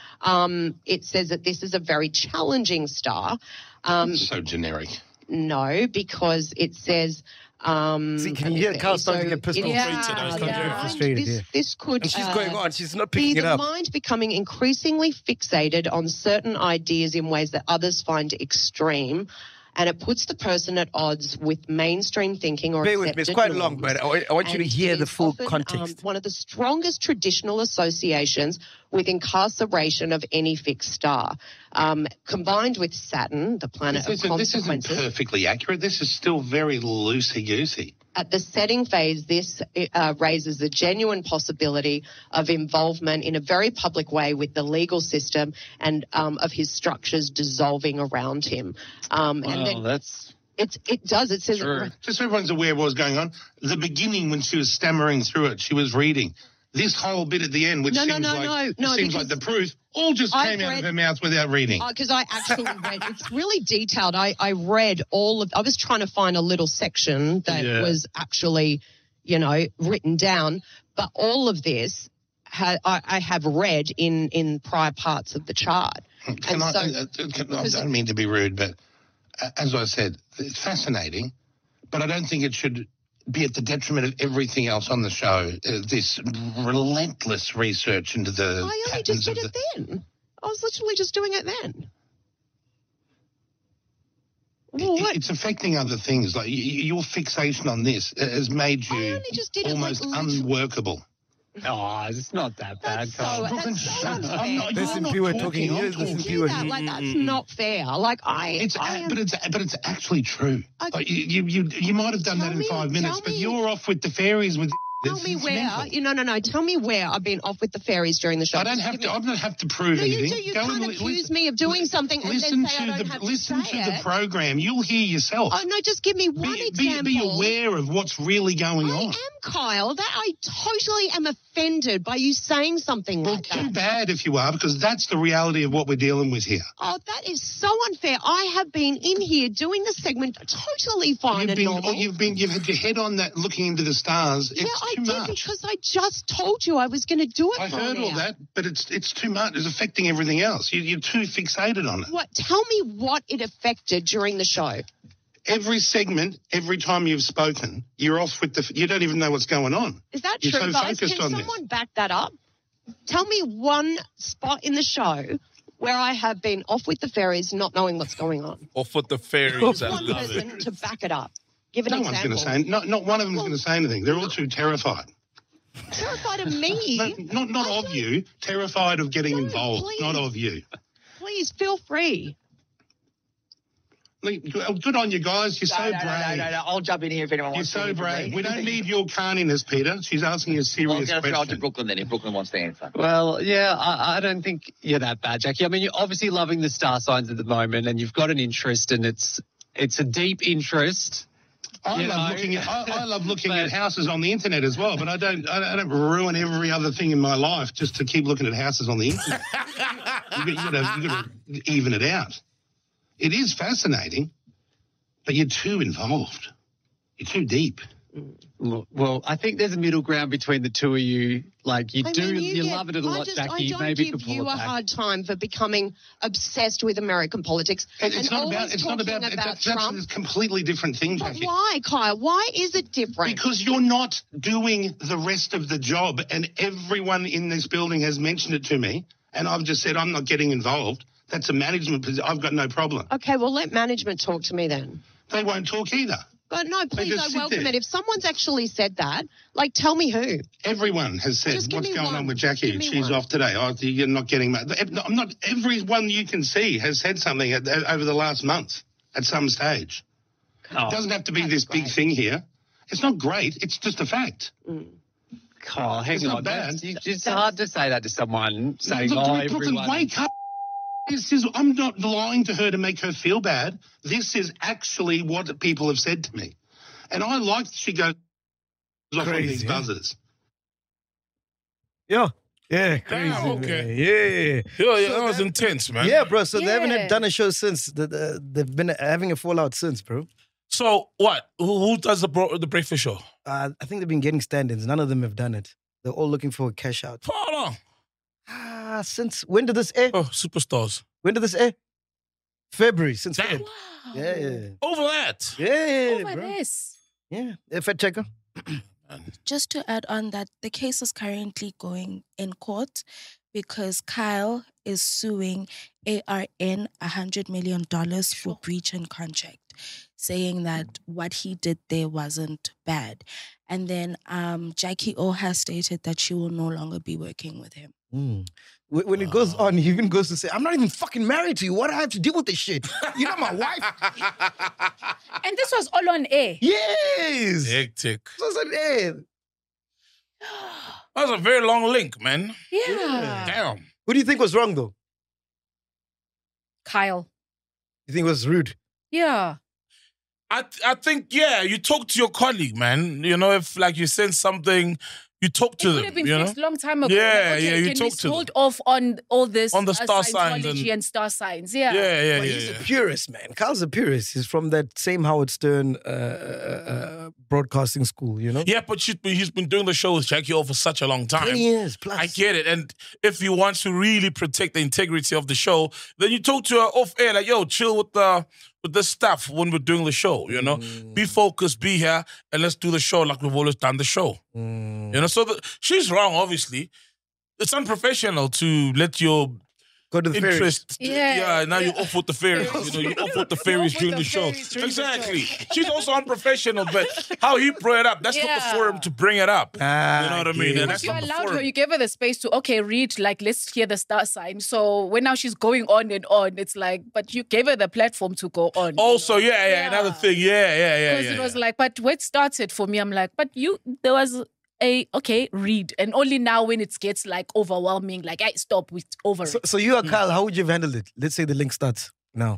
it says that this is a very challenging star. So generic. No, because it says... See, can you hear Carl starting to get pissed off? Frustrated, yeah. This could And she's going on. She's not be picking it the up. mind becoming increasingly fixated on certain ideas in ways that others find extreme. And it puts the person at odds with mainstream thinking or Bear with me. It's accepted quite long, norms. but I want you to And hear it the is full often, context. one of the strongest traditional associations with incarceration of any fixed star, combined with Saturn, the planet This of isn't consequences. perfectly accurate. This is still very loosey-goosey. At the setting phase, this raises the genuine possibility of involvement in a very public way with the legal system and of his structures dissolving around him. And then That's it does. It says true. Just so everyone's aware of what was going on, the beginning when she was stammering through it, she was reading. This whole bit at the end, which No, seems because like the proof, all just I've came out of read- her mouth without reading. because I actually read, it's really detailed. I read I was trying to find a little section that was actually, written down, but all of this I have read in prior parts of the chart. I don't mean to be rude, but as I said, it's fascinating, but I don't think it should be at the detriment of everything else on the show. This relentless research into the I only patterns just did of it then. I was literally just doing it then. Well, what? It's affecting other things. Like your fixation on this has made I you only just did it almost like literally. unworkable. Oh, it's not that bad, That's Carl. that's so unfair. I'm not, Listen, you're not people are talking, talking. I'm Listen, talking. people are- That, like, that's not fair. Like But it's actually true. Like, you might have done Tell that in me- 5 minutes, tell but me- you're off with the fairies with Tell me where. No. Tell me where I've been off with the fairies during the show. I don't have to prove No, anything. you do. You Go can't and accuse me of doing something and listen then say I to don't the have listen to to say the it. program. You'll hear yourself. Oh, no, just give me one example. Be aware of what's really going I on. am, Kyle. That I totally am offended by you saying something Well, like too that. bad if you are, because that's the reality of what we're dealing with here. Oh, that is so unfair. I have been in here doing the segment totally fine and normal. You've had your head on that, looking into the stars. It's I too did much. because I just told you I was going to do it. I for heard an all hour. that, but it's too much. It's affecting everything else. You're too fixated on it. What? Tell me what it affected during the show. Every segment, every time you've spoken, you're off with you don't even know what's going on. Is that You're true, so guys? focused Can on someone back that up? Tell me one spot in the show where I have been off with the fairies, not knowing what's going on. Off with the fairies. I One love person it. to back it up. Give an No one's example. going to say, not one of them is going to say anything. They're all too terrified. Terrified of me. Not of you. Terrified of getting involved. please. Not of you. Please feel free. Good on you guys. You're so brave. No. I'll jump in here if anyone You're wants to. so brave. We don't need your carniness, Peter. She's asking a serious I'll go to question. Brooklyn then if Brooklyn wants to answer. Well, yeah, I don't think you're that bad, Jackie. I mean, you're obviously loving the star signs at the moment, and you've got an interest, and it's a deep interest. I love looking at houses on the internet as well, but I don't ruin every other thing in my life just to keep looking at houses on the internet. you got to even it out. It is fascinating, but you're too involved. You're too deep. Well, I think there's a middle ground between the two of you. Like, you love it a lot, Jackie. I Maybe you don't could give pull you it a back. hard time for becoming obsessed with American politics. It's not about that's Trump. a completely different thing, But Jackie. why, Kyle? Why is it different? Because you're not doing the rest of the job, and everyone in this building has mentioned it to me, and I've just said I'm not getting involved. That's a management position. I've got no problem. Okay, well, let management talk to me then. They won't talk either. But no, please, just I sit welcome there. it. If someone's actually said that, like, tell me who. Everyone has said, Just give what's me going one. on with Jackie? Give me She's one. off today. Oh, you're not getting... I'm not... Everyone you can see has said something over the last month at some stage. Oh, It doesn't have to be this big thing here. It's not great. It's just a fact. Oh, hang It's on. not bad. It's hard to say that to someone, saying, Look, oh, Brooklyn, everyone... wake up. I'm not lying to her to make her feel bad. This is actually what people have said to me. And I like that she goes off on these buzzers. Yeah. Yeah, Damn, crazy. okay. Man. Yeah. Yeah, that was intense, man. Yeah, bro. So they haven't Yeah. done a show since. They've been having a fallout since, bro. So what? Who does the breakfast show? I think they've been getting stand-ins. None of them have done it. They're all looking for a cash out. Hold on. Since when did this air? Oh, superstars. When did this air? February. Since Damn. Feb. Yeah. Over that. Yeah, Over bro. this. Yeah. Fact checker. Just to add on that, the case is currently going in court because Kyle is suing ARN $100 million for breach in contract, saying that what he did there wasn't bad. And then Jackie O has stated that she will no longer be working with him. When it goes on, he even goes to say, I'm not even fucking married to you. What do I have to deal with this shit? You're not my wife. And this was all on air. Yes. Hectic. So it's like, hey. That was a very long link, man. Yeah. Damn. Who do you think was wrong, though? Kyle. You think it was rude? Yeah. I think, yeah, you talk to your colleague, man. You know, if like you sense something, you talk to It them. could have been you know? fixed long time ago. Yeah, Like, yeah, you can talk we to them. hold off on all this On the star signs Scientology and star signs. Yeah. Yeah. But he's a purist, man. Kyle's a purist. He's from that same Howard Stern broadcasting school, you know? Yeah, but he's been doing the show with Jackie O for such a long time. 20 years plus. I get it. And if he wants to really protect the integrity of the show, then you talk to her off air, like, yo, chill with this stuff when we're doing the show, you know? Be focused, be here, and let's do the show like we've always done the show. You know, so she's wrong, obviously. It's unprofessional to let your Go to the fairies. interest. Yeah. Now you're off with the fairies. You know, you're off with the fairies during the show. Exactly. She's also unprofessional, but how he brought it up, that's not the forum to bring it up. You know what I mean? And that's You not the allowed her, forum. you gave her the space to, okay, read, like, let's hear the star sign. So when now she's going on and on, it's like, but you gave her the platform to go on. Also, yeah, another thing. Yeah. Because it was like, but what started for me, I'm like, but there was read. And only now when it gets like overwhelming, like I stop with over. So you are Kyle, how would you have handled it? Let's say the link starts now.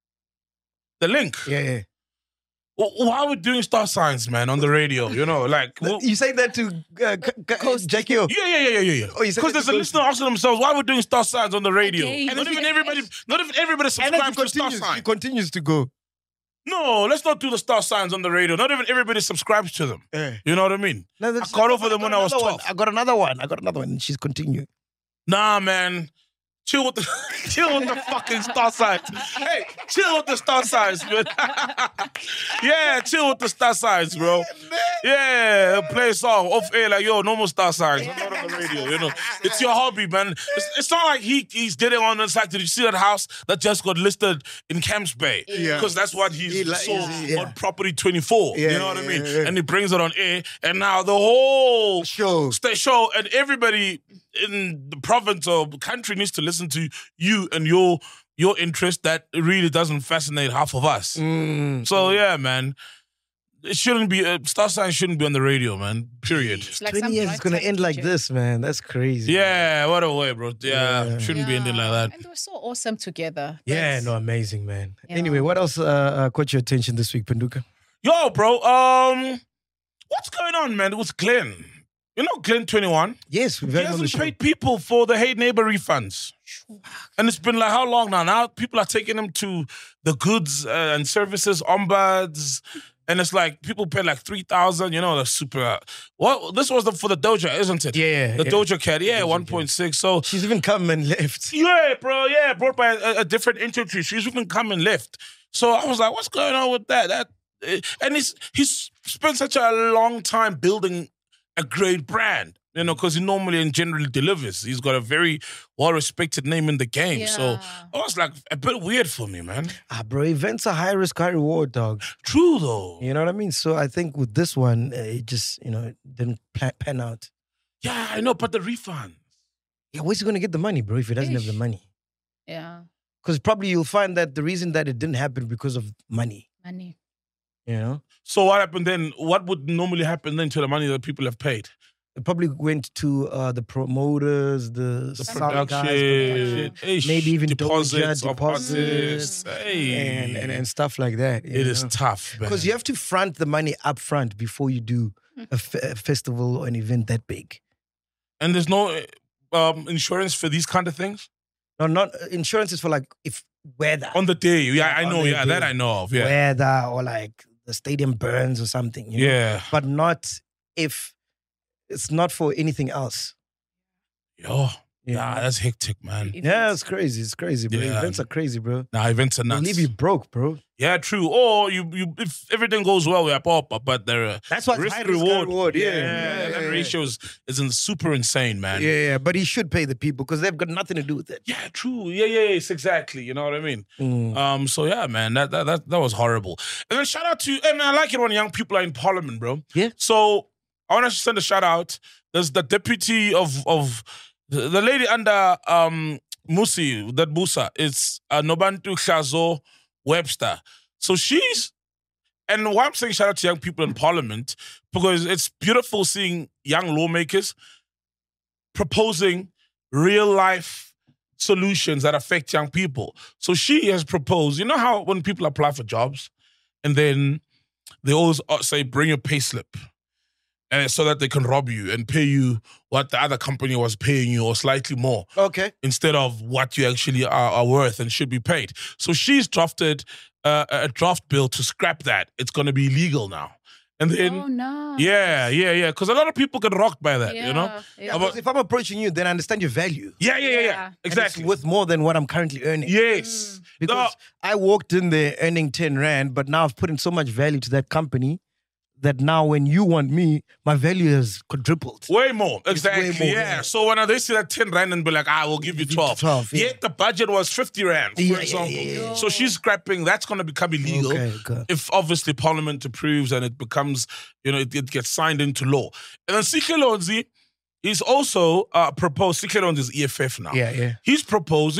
The link? Yeah. Why are we doing star signs, man, on the radio? You know, like... You say that to Jackie O? Yeah. Oh, because there's a listener asking themselves, why are we doing star signs on the radio? Okay. And not even everybody subscribes to star signs. He continues to go. No, let's not do the star signs on the radio. Not even everybody subscribes to them. You know what I mean? No, I got over them when I was 12. I got another one. And she's continuing. Nah, man. Chill with the fucking star signs. Hey, chill with the star signs, man. Yeah, chill with the star signs, bro. Yeah, play a song off air like, yo, no more star signs. I'm not on the radio, you know. It's your hobby, man. It's not like he's getting on. It's like, did you see that house that just got listed in Camps Bay? Yeah. Because that's what he saw on Property 24. You know what I mean? And he brings it on air, and now the whole show and everybody in the province or country needs to listen to you and your interest that really doesn't fascinate half of us. So yeah, man, it shouldn't be star sign shouldn't be on the radio, man. Period. Like 20 years is gonna end like this, man. That's crazy. Yeah, what a way, bro. Yeah. Shouldn't be ending like that. And they were so awesome together. Yeah, no, amazing, man. Anyway, what else caught your attention this week, Penduka? Yo, bro, what's going on, man, with Glenn? You know Glenn 21? Yes, we've he had him on the hasn't show. paid people for the Hey Neighbor refunds. And it's been like, how long now? Now people are taking him to the goods and services ombuds. And it's like, people pay like 3,000, you know, the super... Well, this was for the Doja, isn't it? Yeah. The Doja Cat, 1.6. So she's even come and left. Yeah, bro, brought by a different entity. She's even come and left. So I was like, what's going on with that? And he's spent such a long time building a great brand, you know, because he normally and generally delivers. He's got a very well-respected name in the game. So it was like a bit weird for me, man. Bro, events are high risk, high reward, dog. True, though. You know what I mean? So I think with this one, it just, didn't pan out. Yeah, I know, but the refund. Yeah, where's he going to get the money, bro, if he doesn't have the money? Yeah. Because probably you'll find that the reason that it didn't happen because of money. Money. You know? So what happened then? What would normally happen then to the money that people have paid? It probably went to the promoters, the sound guys, production, maybe even deposits Doja, of artists, and stuff like that. It is tough, man. Because you have to front the money up front before you do a festival or an event that big. And there's no insurance for these kind of things? No, not insurance is for like if weather. On the day, yeah, I know, yeah, that I know of, yeah. Weather or like the stadium burns or something. You know? Yeah. But not if it's not for anything else. Yo, yeah, that's hectic, man. Yeah, it's crazy. It's crazy, bro. Yeah. Events are crazy, bro. Nah, events are nuts. They'll leave you broke, bro. Yeah, true. Or you if everything goes well, we're pop, but the that's why risk high reward. Yeah. That ratio is super insane, man. Yeah, but he should pay the people because they've got nothing to do with it. Yeah, true. Yes, exactly. You know what I mean? So yeah, man, that was horrible. And then shout out to, and I like it when young people are in parliament, bro. Yeah. So I want to send a shout out. There's the deputy of the lady under Musi, that Musa, it's Nobantu Shazo Webster. So she's, and why I'm saying shout out to young people in parliament, because it's beautiful seeing young lawmakers proposing real life solutions that affect young people. So she has proposed, you know how when people apply for jobs and then they always say, bring your payslip. And so that they can rob you and pay you what the other company was paying you or slightly more. Okay. Instead of what you actually are worth and should be paid. So she's drafted a draft bill to scrap that. It's going to be illegal now. And then, oh, no. Yeah. Because a lot of people get rocked by that, you know? Yeah, if I'm approaching you, then I understand your value. Yeah. Exactly. With more than what I'm currently earning. Yes. Because I walked in there earning 10 Rand, but now I've put in so much value to that company that now when you want me, my value has quadrupled. Way more. Exactly. Way more, yeah. So when they see that 10 Rand and be like, we'll give you 12. Yeah. Yet the budget was 50 Rand, for example. Yeah. So she's scrapping, that's going to become illegal. Okay. If obviously Parliament approves and it becomes, it gets signed into law. And then Sikelonzi, he's also proposed, Sikelonzi is EFF now. Yeah. He's proposed,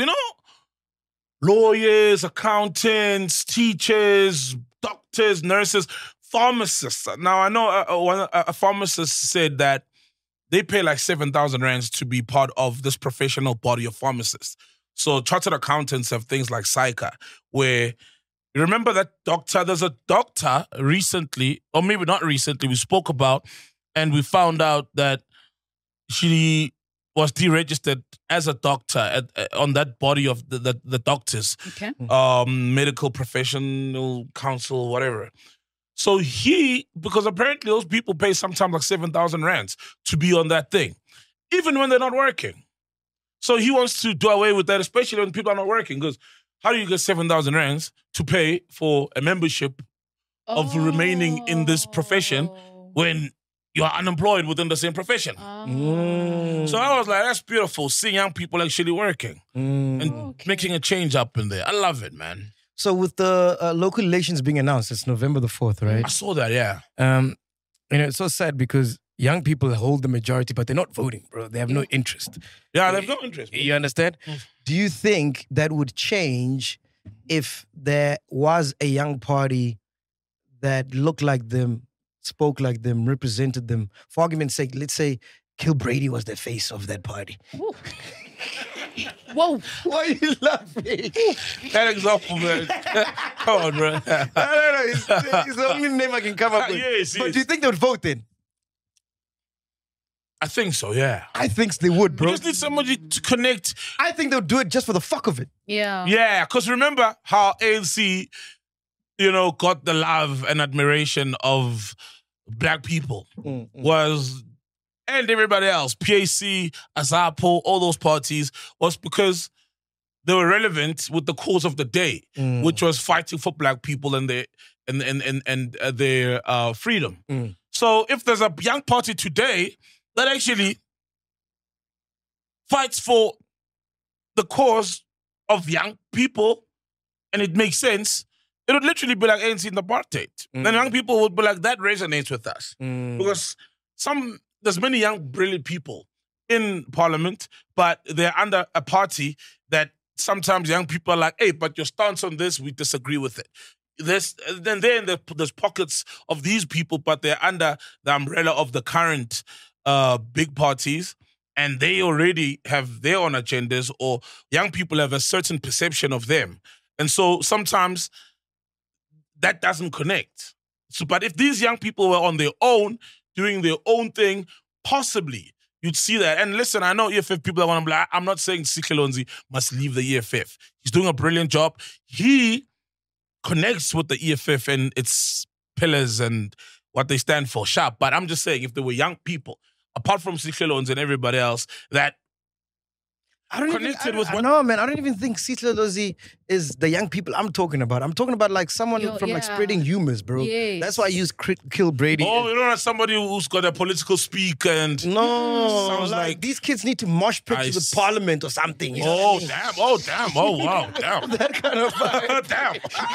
lawyers, accountants, teachers, doctors, nurses, pharmacists. Now, I know a pharmacist said that they pay like 7,000 rands to be part of this professional body of pharmacists. So chartered accountants have things like SAICA, where you remember that doctor, there's a doctor recently, or maybe not recently, we spoke about, and we found out that she was deregistered as a doctor on that body of the doctors, Okay. medical professional council, whatever. So because apparently those people pay sometimes like 7,000 rands to be on that thing, even when they're not working. So he wants to do away with that, especially when people are not working. Because how do you get 7,000 rands to pay for a membership of remaining in this profession when you are unemployed within the same profession? So I was like, that's beautiful, seeing young people actually working and making a change up in there. I love it, man. So with the local elections being announced, it's November the 4th, right? I saw that, yeah. It's so sad because young people hold the majority, but they're not voting, bro. They have no interest. Yeah, they have no interest. You understand? Do you think that would change if there was a young party that looked like them, spoke like them, represented them? For argument's sake, let's say Kilbrady was the face of that party. Whoa. Why are you laughing? That example, man. Come on, bro. No. It's the only name I can come up with. Yes, but yes. do you think they would vote then? I think so, yeah. I think they would, bro. We just need somebody to connect. I think they'll do it just for the fuck of it. Yeah. Yeah, because remember how ANC, got the love and admiration of black people and everybody else, PAC, AZAPO, all those parties, was because they were relevant with the cause of the day, which was fighting for black people and their freedom. So if there's a young party today that actually fights for the cause of young people, and it makes sense, it would literally be like ANC in the apartheid. Then young people would be like, that resonates with us. Because there's many young, brilliant people in parliament, but they're under a party that sometimes young people are like, hey, but your stance on this, we disagree with it. There's pockets of these people, but they're under the umbrella of the current big parties, and they already have their own agendas, or young people have a certain perception of them. And so sometimes that doesn't connect. So, but if these young people were on their own, doing their own thing, possibly you'd see that. And listen, I know EFF people that want to be like, I'm not saying Sikelonzi must leave the EFF. He's doing a brilliant job. He connects with the EFF and its pillars and what they stand for, sharp. But I'm just saying, if there were young people, apart from Sikelonzi and everybody else, that I don't even think Sitla Lozi is the young people I'm talking about. I'm talking about like someone from like spreading humors, bro. Yes. That's why I use Kilbrady. Oh, you don't have somebody who's got a political speak and sounds like these kids need to mosh pit to the parliament or something. You know what I mean? Damn! Oh damn! Oh wow! Damn! That kind of vibe. Damn!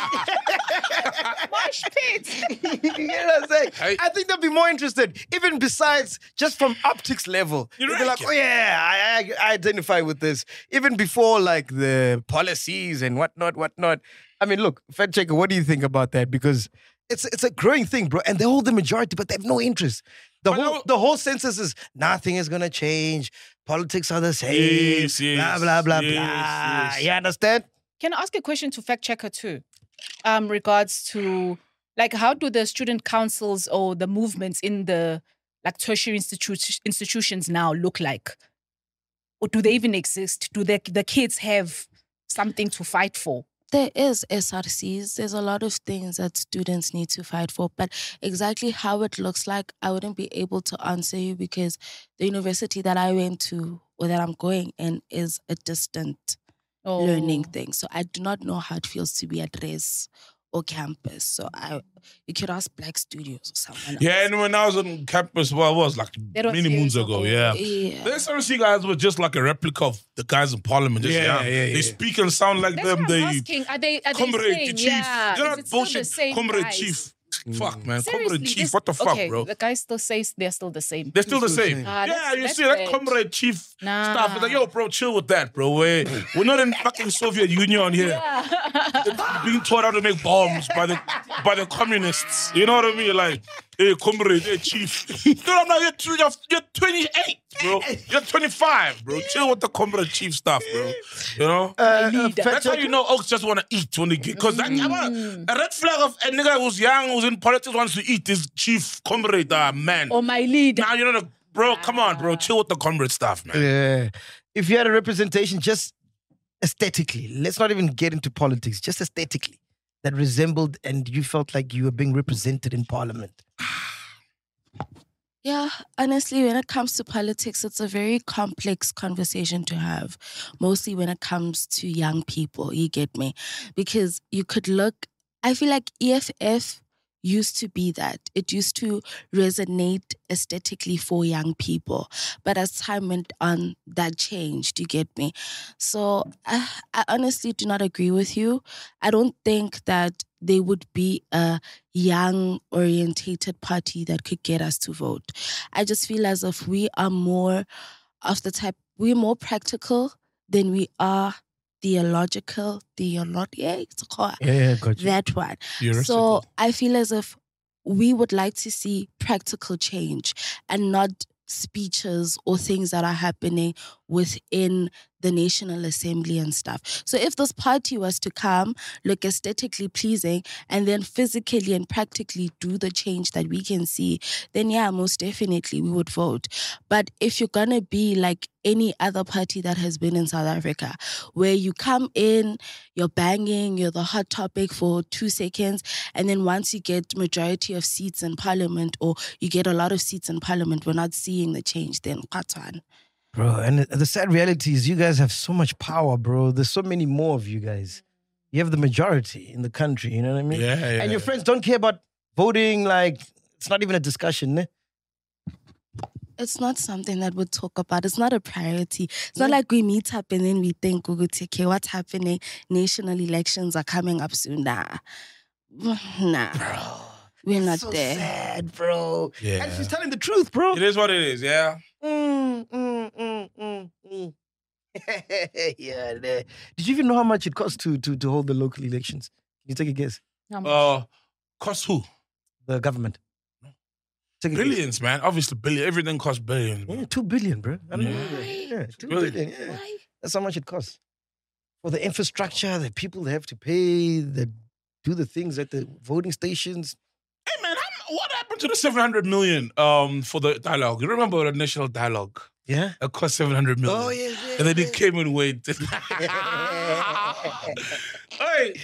Mosh pit. You know what I'm saying? I think they'll be more interested, even besides just from optics level. They'll be like, oh yeah, I identify with this. Even before like the policies and whatnot. I mean, look, Fat Checker, what do you think about that? Because it's a growing thing, bro, and they hold the majority, but they have no interest. The whole census is nothing is gonna change. Politics are the same. Yes, blah blah blah blah. Yes. You understand? Can I ask a question to Fact Checker too? Regards to like how do the student councils or the movements in the like tertiary institutions now look like? Or do they even exist? Do the kids have something to fight for? There is SRCs. There's a lot of things that students need to fight for. But exactly how it looks like, I wouldn't be able to answer you because the university that I went to or that I'm going in is a distant learning thing. So I do not know how it feels to be at res or campus. So you could ask Black Studios or someone else. Yeah, and when I was on campus, well, it was like many moons ago, yeah. The SRC guys were just like a replica of the guys in parliament. Just, they speak and sound like That's them. what I'm asking. Are they comrade, saying, chief. yeah, They're is not it still the bullshit. same Comrade guys? chief. Fuck, man. Seriously, Comrade Chief, this- what the fuck, okay, bro? The guy still says they're still the same. They're still the same. Ah, Yeah, that's- you that's see that great. Comrade Chief Nah. stuff. It's like, yo, bro, chill with that, bro. We're not in fucking Soviet Union here. Being taught how to make bombs by the communists. You know what I mean? Like, hey, comrade, hey, chief. Dude, I'm like, you're 28, bro. You're 25, bro. Chill with the comrade chief stuff, bro. You know? That's how you know Oaks just want to eat when they get. Because a red flag of a nigga who's young, who's in politics, wants to eat is chief comrade, man. Or my lead. Now, you know, bro, come on, bro. Chill with the comrade stuff, man. Yeah. If you had a representation just aesthetically, let's not even get into politics, just aesthetically, that resembled and you felt like you were being represented in parliament. Yeah, honestly, when it comes to politics, it's a very complex conversation to have, mostly when it comes to young people, you get me? Because you could look, I feel like EFF used to be that. It used to resonate aesthetically for young people. But as time went on, that changed, you get me? So I honestly do not agree with you. I don't think that there would be a young-orientated party that could get us to vote. I just feel as if we are more of the type, we're more practical than we are theological. Yeah, got you. That one. So I feel as if we would like to see practical change and not speeches or things that are happening within the National Assembly and stuff. So if this party was to come, look aesthetically pleasing, and then physically and practically do the change that we can see, then yeah, most definitely we would vote. But if you're gonna be like any other party that has been in South Africa, where you come in, you're banging, you're the hot topic for 2 seconds, and then once you get majority of seats in parliament, or you get a lot of seats in parliament, we're not seeing the change, then Qatan. Bro, and the sad reality is you guys have so much power, bro. There's so many more of you guys. You have the majority in the country, you know what I mean? Yeah. And your friends don't care about voting, like, it's not even a discussion, ne? It's not something that we talk about. It's not a priority. It's not like we meet up and then we think, okay, what's happening? National elections are coming up soon. Nah. Bro, we're not so there. Sad, bro. Yeah. And she's telling the truth, bro. It is what it is, yeah. Yeah. Did you even know how much it costs to hold the local elections? Can you take a guess? Cost who? The government. Take a guess. Billions, man. Obviously, billions. Everything costs billions. Yeah, 2 billion, bro. I don't know. Yeah. Yeah, 2 Really? billion. Yeah. That's how much it costs. For the infrastructure, the people they have to pay, that do the things at the voting stations. Hey, man, what happened to the 700 million for the dialogue? You remember the national dialogue? Yeah. It cost 700 million. Oh, yeah. And then it came in weight. Hey,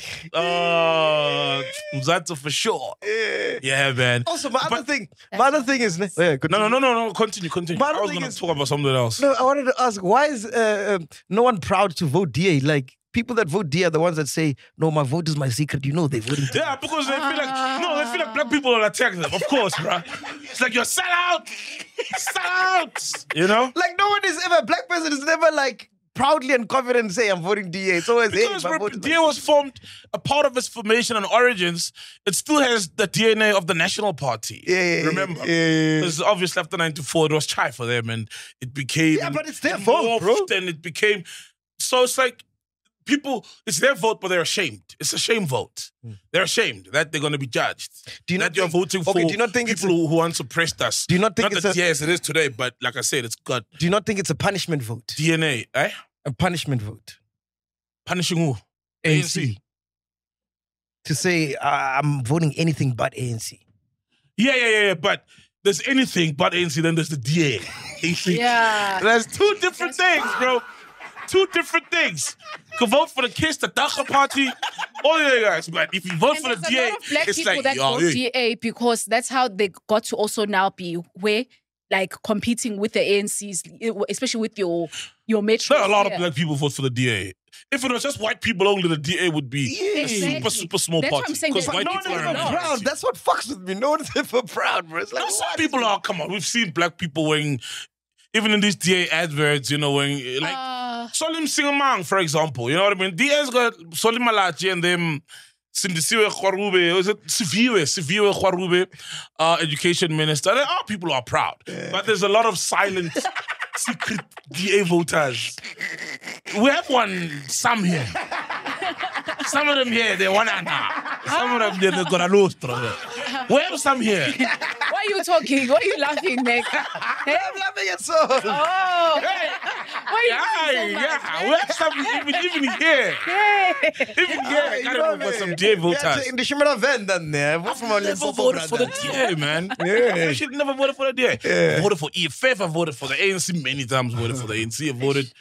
Mzansi for sure. Yeah, man. Also, my other thing is... Yeah, No, continue. My other I was thing going to is- talk about something else. No, I wanted to ask, why is no one proud to vote DA? Like, people that vote DA are the ones that say, no, my vote is my secret. You know they're voting DA. Yeah, because they feel like black people will attack them. Of course, bro. It's like, you're sell out. Sell out. You know? Like, no one is ever, a black person is never like proudly and confident say, I'm voting DA. It's always, Because hey, my bro, vote is my DA was formed, a part of its formation and origins, it still has the DNA of the National Party. Yeah. Remember? Because obviously after 94, it was chai for them and it became... Yeah, but it's their it vote, bro. morphed And it became... So it's like, people, it's their vote, but they're ashamed. It's a shame vote. They're ashamed that they're going to be judged. Do you not that you're think- voting for okay, do you not think it's people who once suppressed us. Do you not think Not it's that, a- yes, it is today, but like I said, it's got Do you not think it's a punishment vote? DNA, eh? A punishment vote. Punishing who? ANC. To say, I'm voting anything but ANC. Yeah. But there's anything but ANC, then there's the DA. Yeah. There's two different things, bro. Two different things. You can vote for the KISS, the Dacha party, all of you guys. But if you vote for the There's a DA, lot of black it's people like, that yo, vote hey. DA because that's how they got to also now be where, like, competing with the ANCs, especially with your metro. There are a lot of black people vote for the DA. If it was just white people only, the DA would be a Exactly. super small That's what party. I'm saying, Because that white No one people is are ever in proud. That's what fucks with me. No one is ever proud, bro. It's like, No, some what? people are, come on, we've seen black people wearing, even in these DA adverts, you know, wearing, like, Solim Singamang, for example, you know what I mean? DA's got Solim Malachi and them Sindisiwe Khwarube, is it Siviwe Khwarube, education minister. There are people who are proud, but there's a lot of silent, secret DA voters. We have some here. Some of them here, they want to now. Some of them, they're going to lose. We have some here. Why are you talking? Why are you laughing, Nick? Hey? I'm laughing at so. Oh. Hey. Why are you We have some even here. Hey. Even here, I got to vote for some DA voters. In the Shimura van, then there. I've never voted for the DA, man. I should never voted for the DA. Yeah. Voted for EFF, I voted for the ANC many times, voted for the ANC, I voted.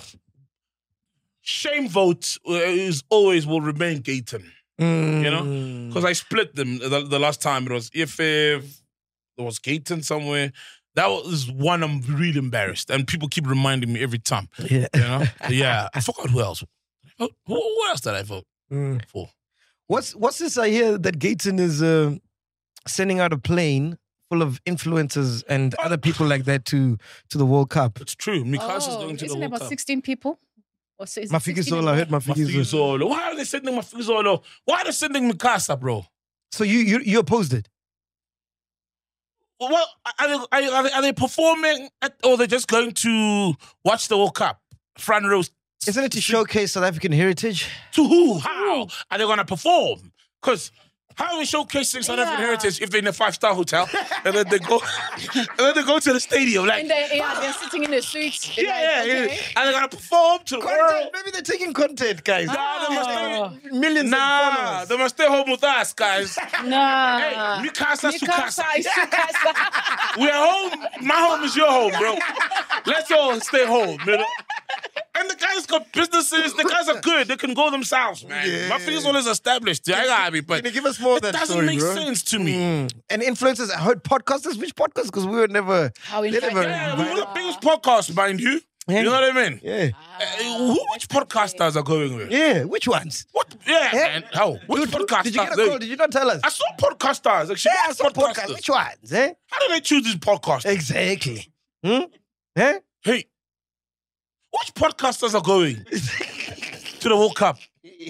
Shame vote is always will remain Gayton. You know? Because I split them the last time. It was EFF, there was Gayton somewhere. That was one I'm really embarrassed. And people keep reminding me every time. Yeah. You know? Yeah. I forgot who else. Who else did I vote for? What's this I hear that Gayton is sending out a plane full of influencers and other people like that to the World Cup? It's true. Mikasa's going to the isn't it World about Cup. 16 people? Or is it Mafikizolo, 16 I heard Mafikizolo. Why are they sending Mafikizolo? Why are they sending Mikasa, bro? So you opposed it? Well, are they performing or they're just going to watch the World Cup? Front row. Isn't it to showcase South African heritage? To who? How? Are they going to perform? Because how are we showcasing South African heritage if they're in a 5-star hotel and then they go to the stadium? Like, they're sitting in the suites. Yeah. And they're going to perform to the world. Maybe they're taking content, guys. Nah, they must stay, millions of followers. They must stay home with us, guys. Nah. Hey, Mikasa Sukasa. is Sukasa. We're home. My home is your home, bro. Let's all stay home, you know? And the guys got businesses. The guys are good. They can go themselves, man. My fingers all is established. Yeah, I gotta be, but can you give us more of that doesn't story, make bro? sense to me. And influencers, I heard podcasters. Which podcast? Because we were never. We were the biggest podcast, mind you. Yeah. You know what I mean? Yeah. Which podcasters are going with? Yeah. Which ones? What? Yeah, man. How? Which podcasters? Did you get a call? Did you not tell us? I saw podcasters. Actually, I saw podcasters. Which ones? Eh? How do they choose these podcasts? Exactly. Eh? Hey, which podcasters are going to the World Cup?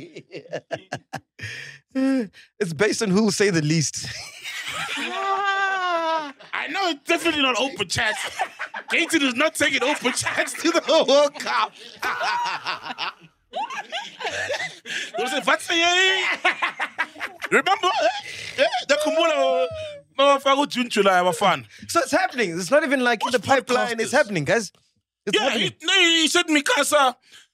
It's based on who will say the least. I know it's definitely not open chats. Gayton is not taking open chats to the World Cup. Remember? The Kumula July were fun. So it's happening. It's not even like in the pipeline. It's happening, guys. It's happening. He said Mikasa.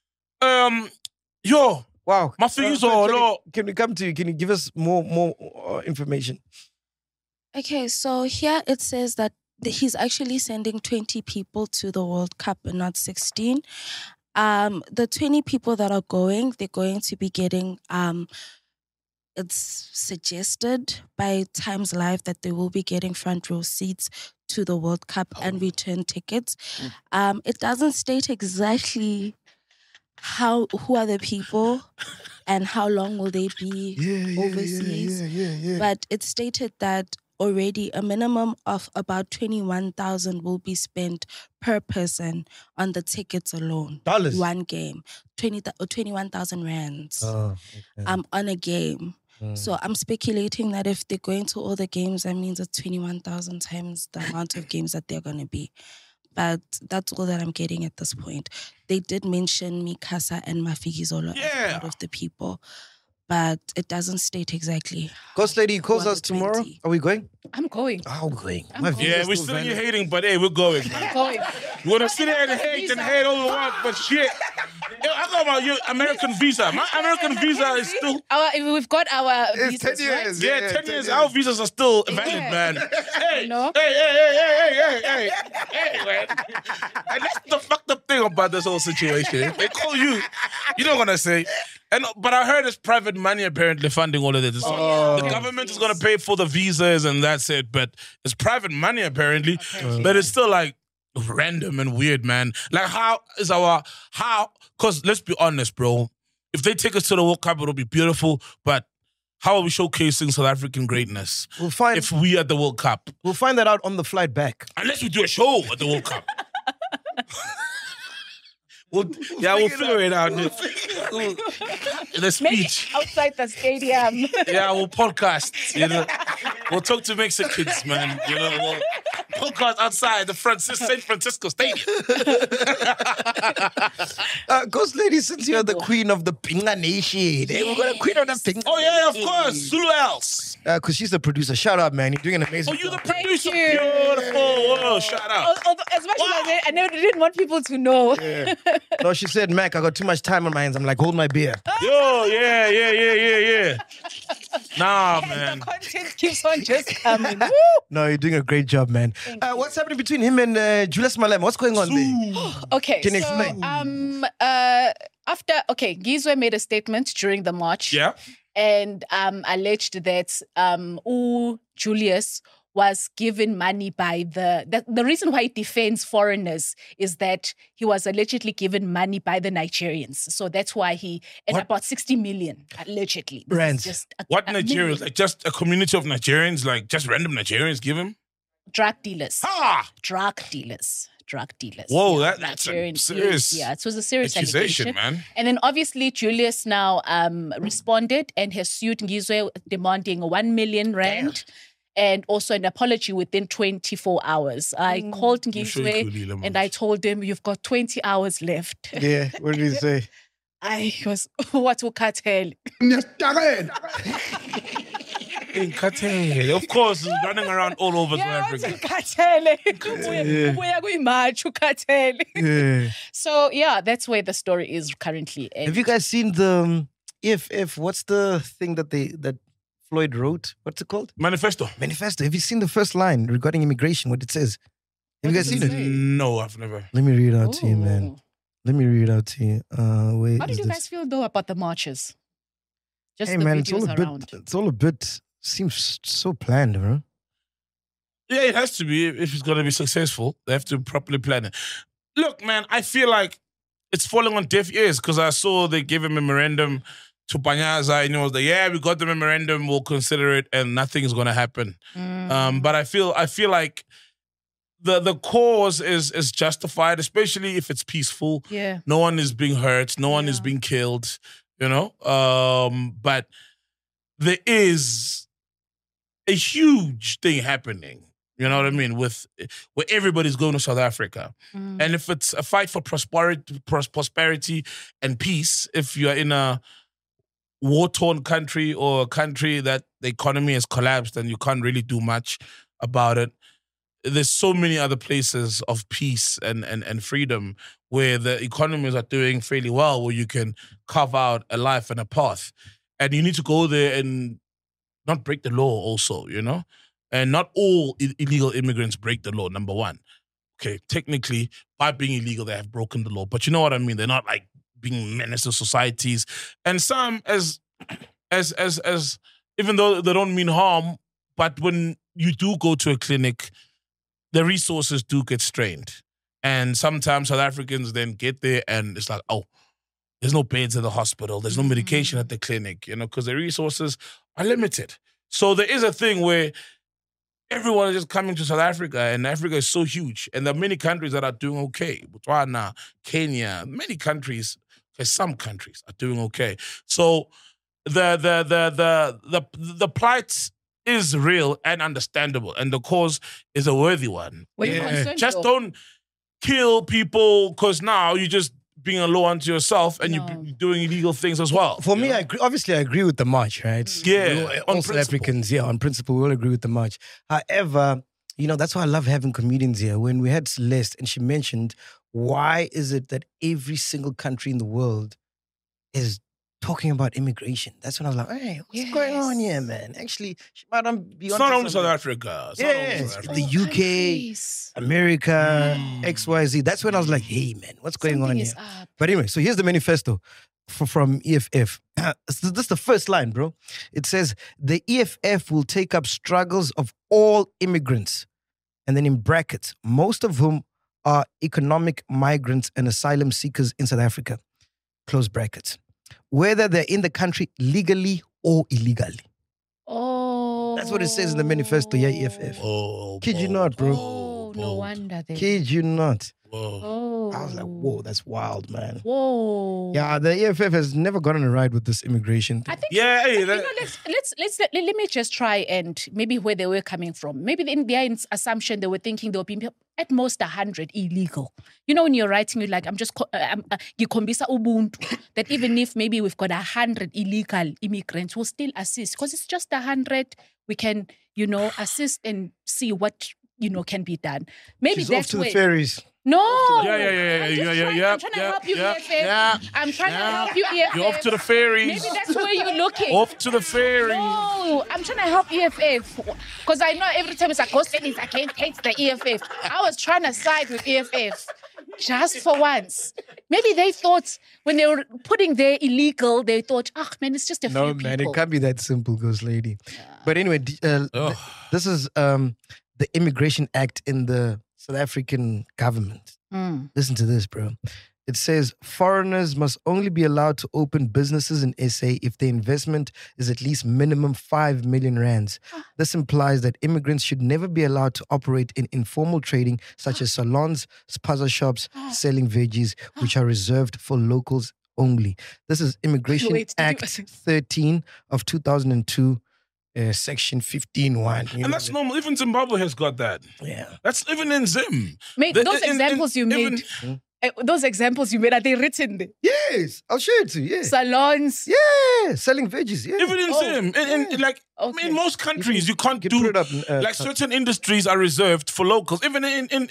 Yo. Wow. My fingers Can we come to you? Can you give us more information? Okay, so here it says that he's actually sending 20 people to the World Cup and not 16. The 20 people that are going, they're going to be getting, it's suggested by Times Live that they will be getting front row seats to the World Cup and return tickets. It doesn't state exactly who are the people and how long will they be overseas. But it stated that already a minimum of about 21,000 will be spent per person on the tickets alone. Dollars? One game. 21,000 rands. Oh, okay. On a game. So I'm speculating that if they're going to all the games, that means it's 21,000 times the amount of games that they're going to be. But that's all that I'm getting at this point. They did mention Mikasa and Mafikizolo as part of the people, but it doesn't state exactly. Ghost Lady calls us tomorrow. Are we going? I'm going. I'm going. Yeah, we're still here hating, but hey, we're going. I'm going. You want to sit there and hate all you want, but shit. I thought about your American visa. My American visa is still... We've got our It's visas, 10 years. right? Yeah, 10 years. Our visas are still valid, man. Hey, No. hey, man. And that's the fucked up thing about this whole situation. They call you, you're not gonna say. But I heard it's private money apparently funding all of this. The government is gonna pay for the visas and that's it. But it's private money apparently. But it's still like random and weird, man. Like because let's be honest, bro. If they take us to the World Cup, it'll be beautiful. But how are we showcasing South African greatness? We'll find if we at the World Cup. We'll find that out on the flight back. Unless we do a show at the World Cup. We'll figure it out. The speech. Maybe outside the stadium. Yeah, we'll podcast. You know, we'll talk to Mexicans, man. You know, we'll podcast outside the St. Francisco Stadium. Ghost Lady, since you're the queen of the Pinga Nation, we've got a queen of the Pinga. Oh yeah, of course. Zulu else. Because she's the producer. Shout out, man. You're doing an amazing. Oh, you're the job. producer. Thank you. Beautiful. Whoa, shout out. Although, as much as I never didn't want people to know. Yeah. No, she said, Mac, I got too much time on my hands. I'm like, hold my beer. Yo, yeah. Nah, man. The content keeps on just coming. Woo! No, you're doing a great job, man. What's happening between him and Julius Malema? What's going on there? Okay, Can you so explain? Gizwe made a statement during the march. Yeah. And alleged that Julius was given money by the reason why he defends foreigners is that he was allegedly given money by the Nigerians. So that's why about 60 million, allegedly. Rands. What Nigerians? Like just a community of Nigerians, like just random Nigerians give him? Drug dealers. Ha! Drug dealers. Whoa, Yeah, that's a Nigerian- serious Yeah, it was a serious accusation, allegation. man. And then obviously Julius now responded and has sued Ngizwe demanding 1 million rand and also an apology within 24 hours. I called Ngizwe and I told him, you've got 20 hours left. Yeah, what did he say? I was, what will cartel? In Katele. Of course, he's running around all over South Africa. Yeah. So yeah, that's where the story is currently. And Have you guys seen the EFF? What's the thing that Floyd wrote? What's it called? Manifesto. Manifesto. Have you seen the first line regarding immigration? What it says? Have you guys seen it? No, I've never. Let me read it out to you, man. Let me read it out to you. Wait. How did you guys feel though about the marches? Just Hey the man, videos around. it's all a bit. Seems so planned, bro. Yeah, it has to be. If it's going to be successful, they have to properly plan it. Look, man, I feel like it's falling on deaf ears because I saw they gave a memorandum to Panyaza and it was like, yeah, we got the memorandum, we'll consider it, and nothing is going to happen. But I feel like the cause is justified, especially if it's peaceful. Yeah. No one is being hurt. No one is being killed, you know? But there is a huge thing happening, you know what I mean, where everybody's going to South Africa. And if it's a fight for prosperity and peace, if you're in a war-torn country or a country that the economy has collapsed and you can't really do much about it, there's so many other places of peace and freedom where the economies are doing fairly well, where you can carve out a life and a path. And you need to go there and not break the law also, you know? And not all illegal immigrants break the law, number one. Okay, technically, by being illegal, they have broken the law. But you know what I mean? They're not like being menace to societies. And some as even though they don't mean harm, but when you do go to a clinic, the resources do get strained. And sometimes South Africans then get there and it's like, oh, there's no beds at the hospital. There's no medication at the clinic, you know, because the resources are limited. So there is a thing where everyone is just coming to South Africa and Africa is so huge. And there are many countries that are doing okay. Botswana, Kenya, many countries, some countries are doing okay. So the plight is real and understandable. And the cause is a worthy one. Were you concerned, Just though? don't kill people because now you just being a law unto yourself and you're doing illegal things as well. For me, I agree with the march, right? Yeah, all on South Africans, on principle, we all agree with the march. However, you know, that's why I love having comedians here. When we had Celeste and she mentioned, why is it that every single country in the world is talking about immigration? That's when I was like, hey, what's going on here, man? Actually, she might not be It's not only South Africa. It's not only South Africa. the UK, America, XYZ. That's when I was like, hey, man, what's going on here? But anyway, so here's the manifesto from EFF. This is the first line, bro. It says, the EFF will take up struggles of all immigrants. And then in brackets, most of whom are economic migrants and asylum seekers in South Africa. Close brackets. Whether they're in the country legally or illegally. Oh. That's what it says in the manifesto, EFF. Kid you not, bro. Oh, no wonder they. Kid you not. Oh. I was like, whoa, that's wild, man. Whoa. Yeah, the EFF has never gotten a ride with this immigration thing. I think. Yeah, hey, You know, let me just try and maybe where they were coming from. Maybe in their assumption they were thinking there would be at most 100 illegal. You know, when you're writing, you're like, gikombisa ubuntu, that even if maybe we've got 100 illegal immigrants, we'll still assist because it's just 100. We can, assist and see what can be done. Maybe She's that's off to where. the ferries. No. Yeah. I'm trying to help you, EFF. I'm trying to help you, EFF. You're off to the ferries. Maybe that's where you're looking. Off to the ferries. No, I'm trying to help EFF. Because I know every time it's like, ghost settings, I can't hate the EFF. I was trying to side with EFF. Just for once. Maybe they thought, when they were putting their illegal, they thought, man, it's just a few No, people. man, it can't be that simple, Ghost Lady. But anyway, this is the Immigration Act in the South African government. Listen to this, bro. It says foreigners must only be allowed to open businesses in SA if the investment is at least minimum 5 million rands. This implies that immigrants should never be allowed to operate in informal trading such as salons, spaza shops, selling veggies, which are reserved for locals only. This is Immigration Act 13 of 2002. Section 15.1. And that's normal. Even Zimbabwe has got that. Yeah. That's even in Zim. Mate, those examples you made, are they written there? Yes, I'll show it to you. Yeah. Salons. Yeah, selling veggies. Yeah. Even in Zim. In most countries, you can't do put it up, like certain industries are reserved for locals. Even in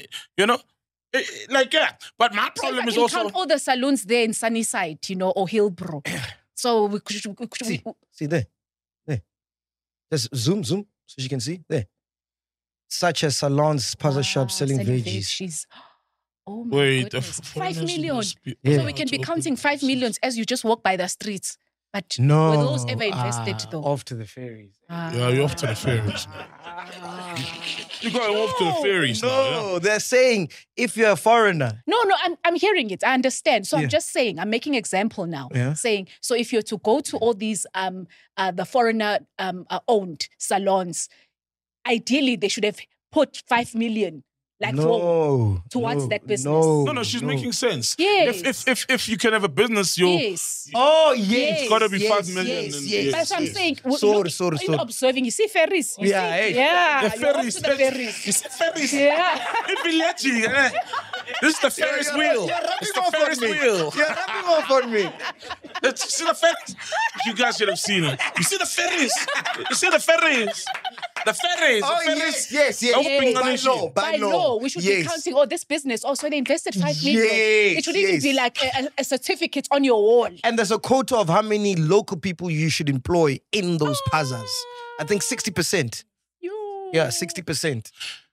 But my problem is also count all the saloons there in Sunnyside, or Hillbrow. So we could see there. Just zoom, so you can see there. Such as salons, spaza shops, selling veggies. Oh my Wait, goodness. 5 million. Yeah. So we can be counting 5 millions as you just walk by the streets. But No. were those ever invested though? Off to the ferries. Yeah, you're off to the ferries. You're going off to the ferries now. No, they're saying if you're a foreigner. No, I'm hearing it. I understand. So Yeah. I'm just saying, I'm making example now. Yeah. Saying, so if you're to go to all these the foreigner owned salons, ideally they should have put 5 million towards that business. No, she's making sense. Yes. If you can have a business, you're Yes. Oh, yes. it's gotta be 5 million. Yes. That's what I'm saying. Sorry. You're observing. You see ferries. You Yeah, see? hey. Yeah. The you're up ferries. to the ferries. You see ferries? Yeah. In Village, eh? This is the Ferris wheel. It's the Ferris wheel. You're rubbing off on me. You see the ferries? You guys should have seen it. You see the ferries? You see the ferries? The ferries. Oh, the ferries. yes. Opening By on law, By law, we should be counting this business. Also, they invested 5 million. Yes, It should even yes. be like a certificate on your wall. And there's a quota of how many local people you should employ in those pazas. I think 60%. Yeah, 60%.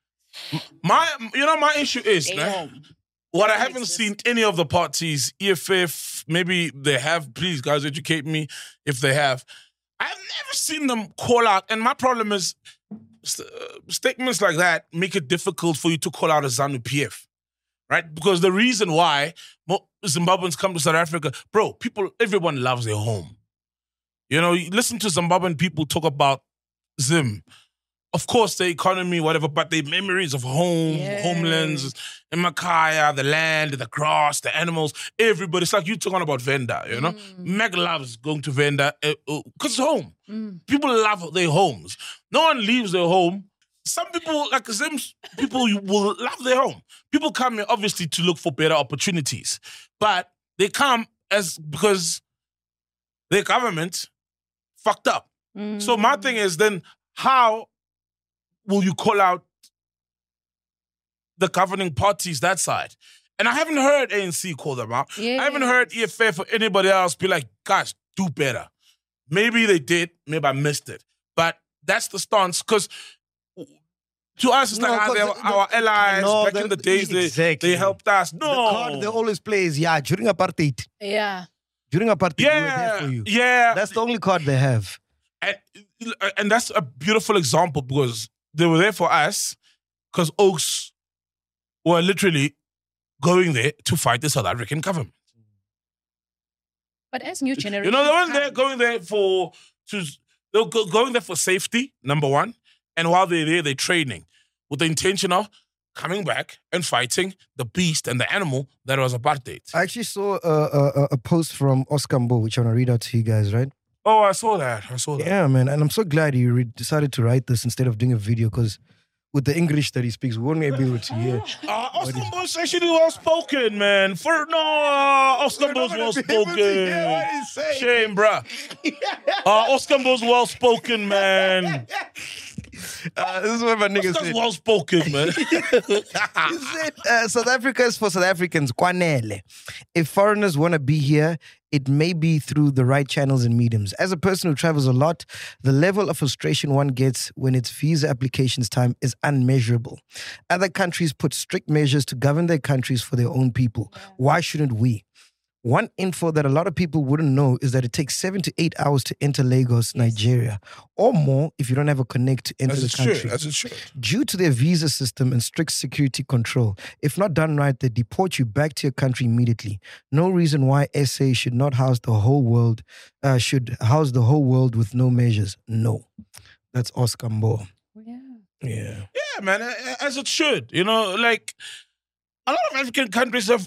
My issue is, Damn. what I haven't seen any of the parties, EFF, maybe they have, please guys educate me if they have. I've never seen them call out, and my problem is statements like that make it difficult for you to call out a ZANU-PF, right? Because the reason why Zimbabweans come to South Africa, bro, everyone loves their home. You listen to Zimbabwean people talk about Zim. Of course, the economy, whatever, but the memories of home, homelands, Makaya, the land, the grass, the animals, everybody. It's like you talking about Venda, Meg loves going to Venda because it's home. People love their homes. No one leaves their home. Some people, like Zim's people, will love their home. People come here, obviously, to look for better opportunities. But they come because their government fucked up. So my thing is then, how will you call out the governing parties that side? And I haven't heard ANC call them out. Yes. I haven't heard EFF or anybody else be like, guys, do better. Maybe they did, maybe I missed it. But that's the stance, because to us, it's like our allies back in the days, they helped us. No. The card they always play is, during apartheid. Yeah. During apartheid, we were there for you. Yeah. That's the only card they have. And that's a beautiful example, because they were there for us because Oaks were literally going there to fight the South African government. But as new generation, they weren't there going there going there for safety, number one. And while they're there, they're training with the intention of coming back and fighting the beast and the animal that was apartheid. I actually saw a post from Oscar Mbo, which I want to read out to you guys, right? Oh, I saw that. Yeah, man. And I'm so glad you decided to write this instead of doing a video, because with the English that he speaks, we won't be able to hear. Oscar Mbo's actually well-spoken, man. Oscar Mbo's well-spoken. Shame, bruh. Oscar Mbo's well-spoken, man. This is what my niggas Oscar's said. well-spoken, man. He said, South Africa is for South Africans. Kwanele. If foreigners want to be here, it may be through the right channels and mediums. As a person who travels a lot, the level of frustration one gets when it's visa applications time is unmeasurable. Other countries put strict measures to govern their countries for their own people. Why shouldn't we? One info that a lot of people wouldn't know is that it takes 7 to 8 hours to enter Lagos, Nigeria, or more if you don't have a connect to enter the country. That's a shit. Due to their visa system and strict security control, if not done right, they deport you back to your country immediately. No reason why SA should not house the whole world, with no measures. No. That's Oscar Mbo. Yeah. Yeah, man, as it should. You know, like, a lot of African countries have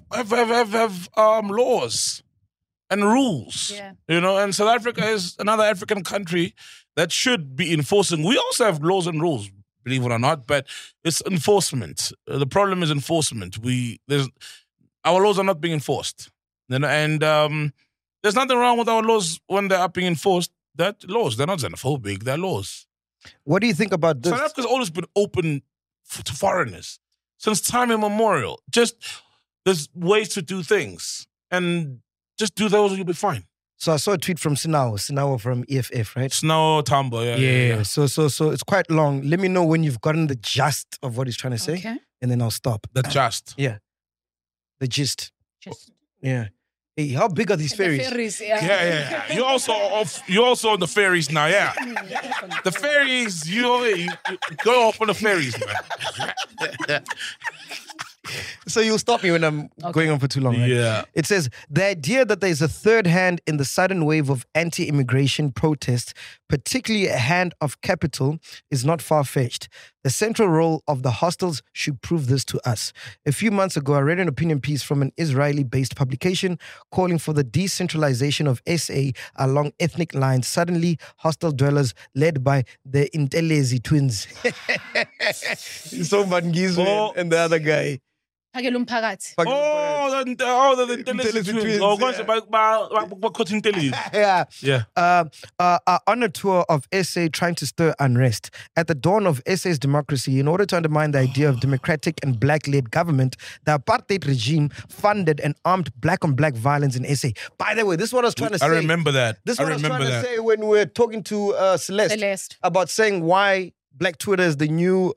laws and rules. Yeah. You know, and South Africa is another African country that should be enforcing. We also have laws and rules, believe it or not, but it's enforcement. The problem is enforcement. Our laws are not being enforced. You know, and there's nothing wrong with our laws when they are being enforced. They're laws. They're not xenophobic. They're laws. What do you think about this? South Africa's always been open to foreigners. Since time immemorial. Just, there's ways to do things. And just do those and you'll be fine. So I saw a tweet from Sinawo from EFF, right? Sinawo Tambo, yeah. So it's quite long. Let me know when you've gotten the gist of what he's trying to say. Okay. And then I'll stop. The gist. Yeah. The gist. Yeah. Hey, how big are these ferries? The ferries, yeah. Yeah. You're also on the ferries now, yeah. The ferries, you go off on the ferries, man. So you'll stop me when I'm going on for too long, right? Yeah. It says, the idea that there's a third hand in the sudden wave of anti-immigration protests, particularly a hand of capital, is not far-fetched. The central role of the hostels should prove this to us. A few months ago, I read an opinion piece from an Israeli-based publication calling for the decentralization of SA along ethnic lines. Suddenly, hostel dwellers led by the Intelezi twins. So Mangizwe and the other guy. Phakela umphakathi. The intelligence twins. Oh, on a tour of SA trying to stir unrest. At the dawn of SA's democracy, in order to undermine the idea of democratic and black-led government, the apartheid regime funded and armed black-on-black violence in SA. By the way, this is what I was trying to say. I remember that. This is what I was trying to say when we were talking to Celeste about saying why Black Twitter is the new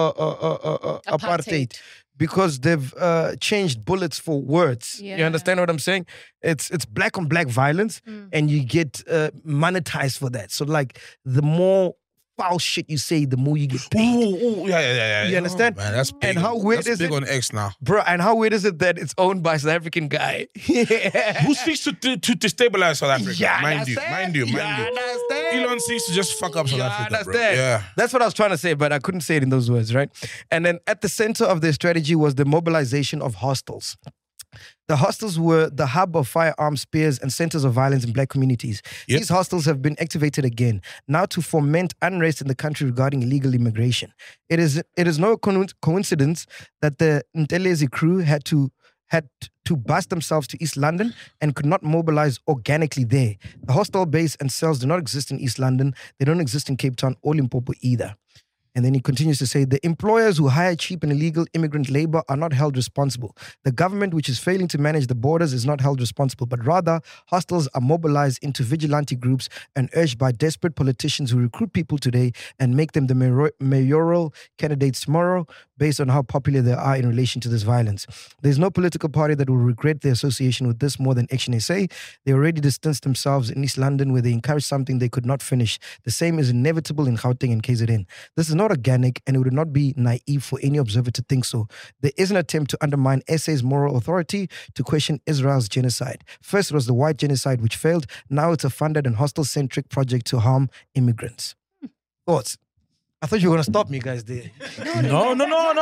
apartheid. Because they've changed bullets for words. Yeah. You understand what I'm saying? It's black on black violence, and you get monetized for that. So like, the more foul shit you say, the more you get paid. Yeah. You understand? Oh, man, that's big. And how weird that's is big it? on X now. Bro, and how weird is it that it's owned by a South African guy? Who seeks to destabilize South Africa? Yeah, mind you. Elon seeks to just fuck up South Africa, bro. Yeah. That's what I was trying to say, but I couldn't say it in those words, right? And then at the center of their strategy was the mobilization of hostels. The hostels were the hub of firearms, spears, and centers of violence in black communities. Yep. These hostels have been activated again, now to foment unrest in the country regarding illegal immigration. It is no coincidence that the Ntelezi crew had to bus themselves to East London and could not mobilize organically there. The hostel base and cells do not exist in East London. They don't exist in Cape Town or Limpopo either. And then he continues to say, the employers who hire cheap and illegal immigrant labor are not held responsible. The government, which is failing to manage the borders, is not held responsible, but rather hostels are mobilized into vigilante groups and urged by desperate politicians who recruit people today and make them the mayoral candidates tomorrow based on how popular they are in relation to this violence. There's no political party that will regret their association with this more than Action SA. They already distanced themselves in East London where they encouraged something they could not finish. The same is inevitable in Gauteng and KZN. This is not organic, and it would not be naive for any observer to think so. There is an attempt to undermine SA's moral authority to question Israel's genocide. First, it was the white genocide which failed. Now it's a funded and hostile-centric project to harm immigrants. Thoughts? I thought you were gonna stop me, guys. There. No,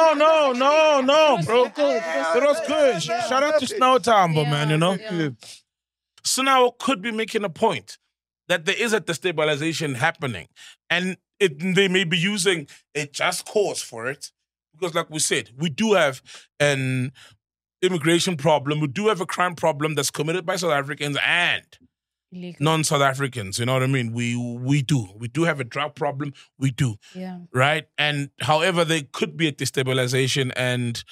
bro. It was good. Shout out to Snow Tambo, man, you know? Yeah. Sunao could be making a point that there is a destabilization happening. And they may be using a just cause for it. Because like we said, we do have an immigration problem. We do have a crime problem that's committed by South Africans and non-South Africans. You know what I mean? We do have a drug problem. We do. Yeah. Right? And however, there could be a destabilization and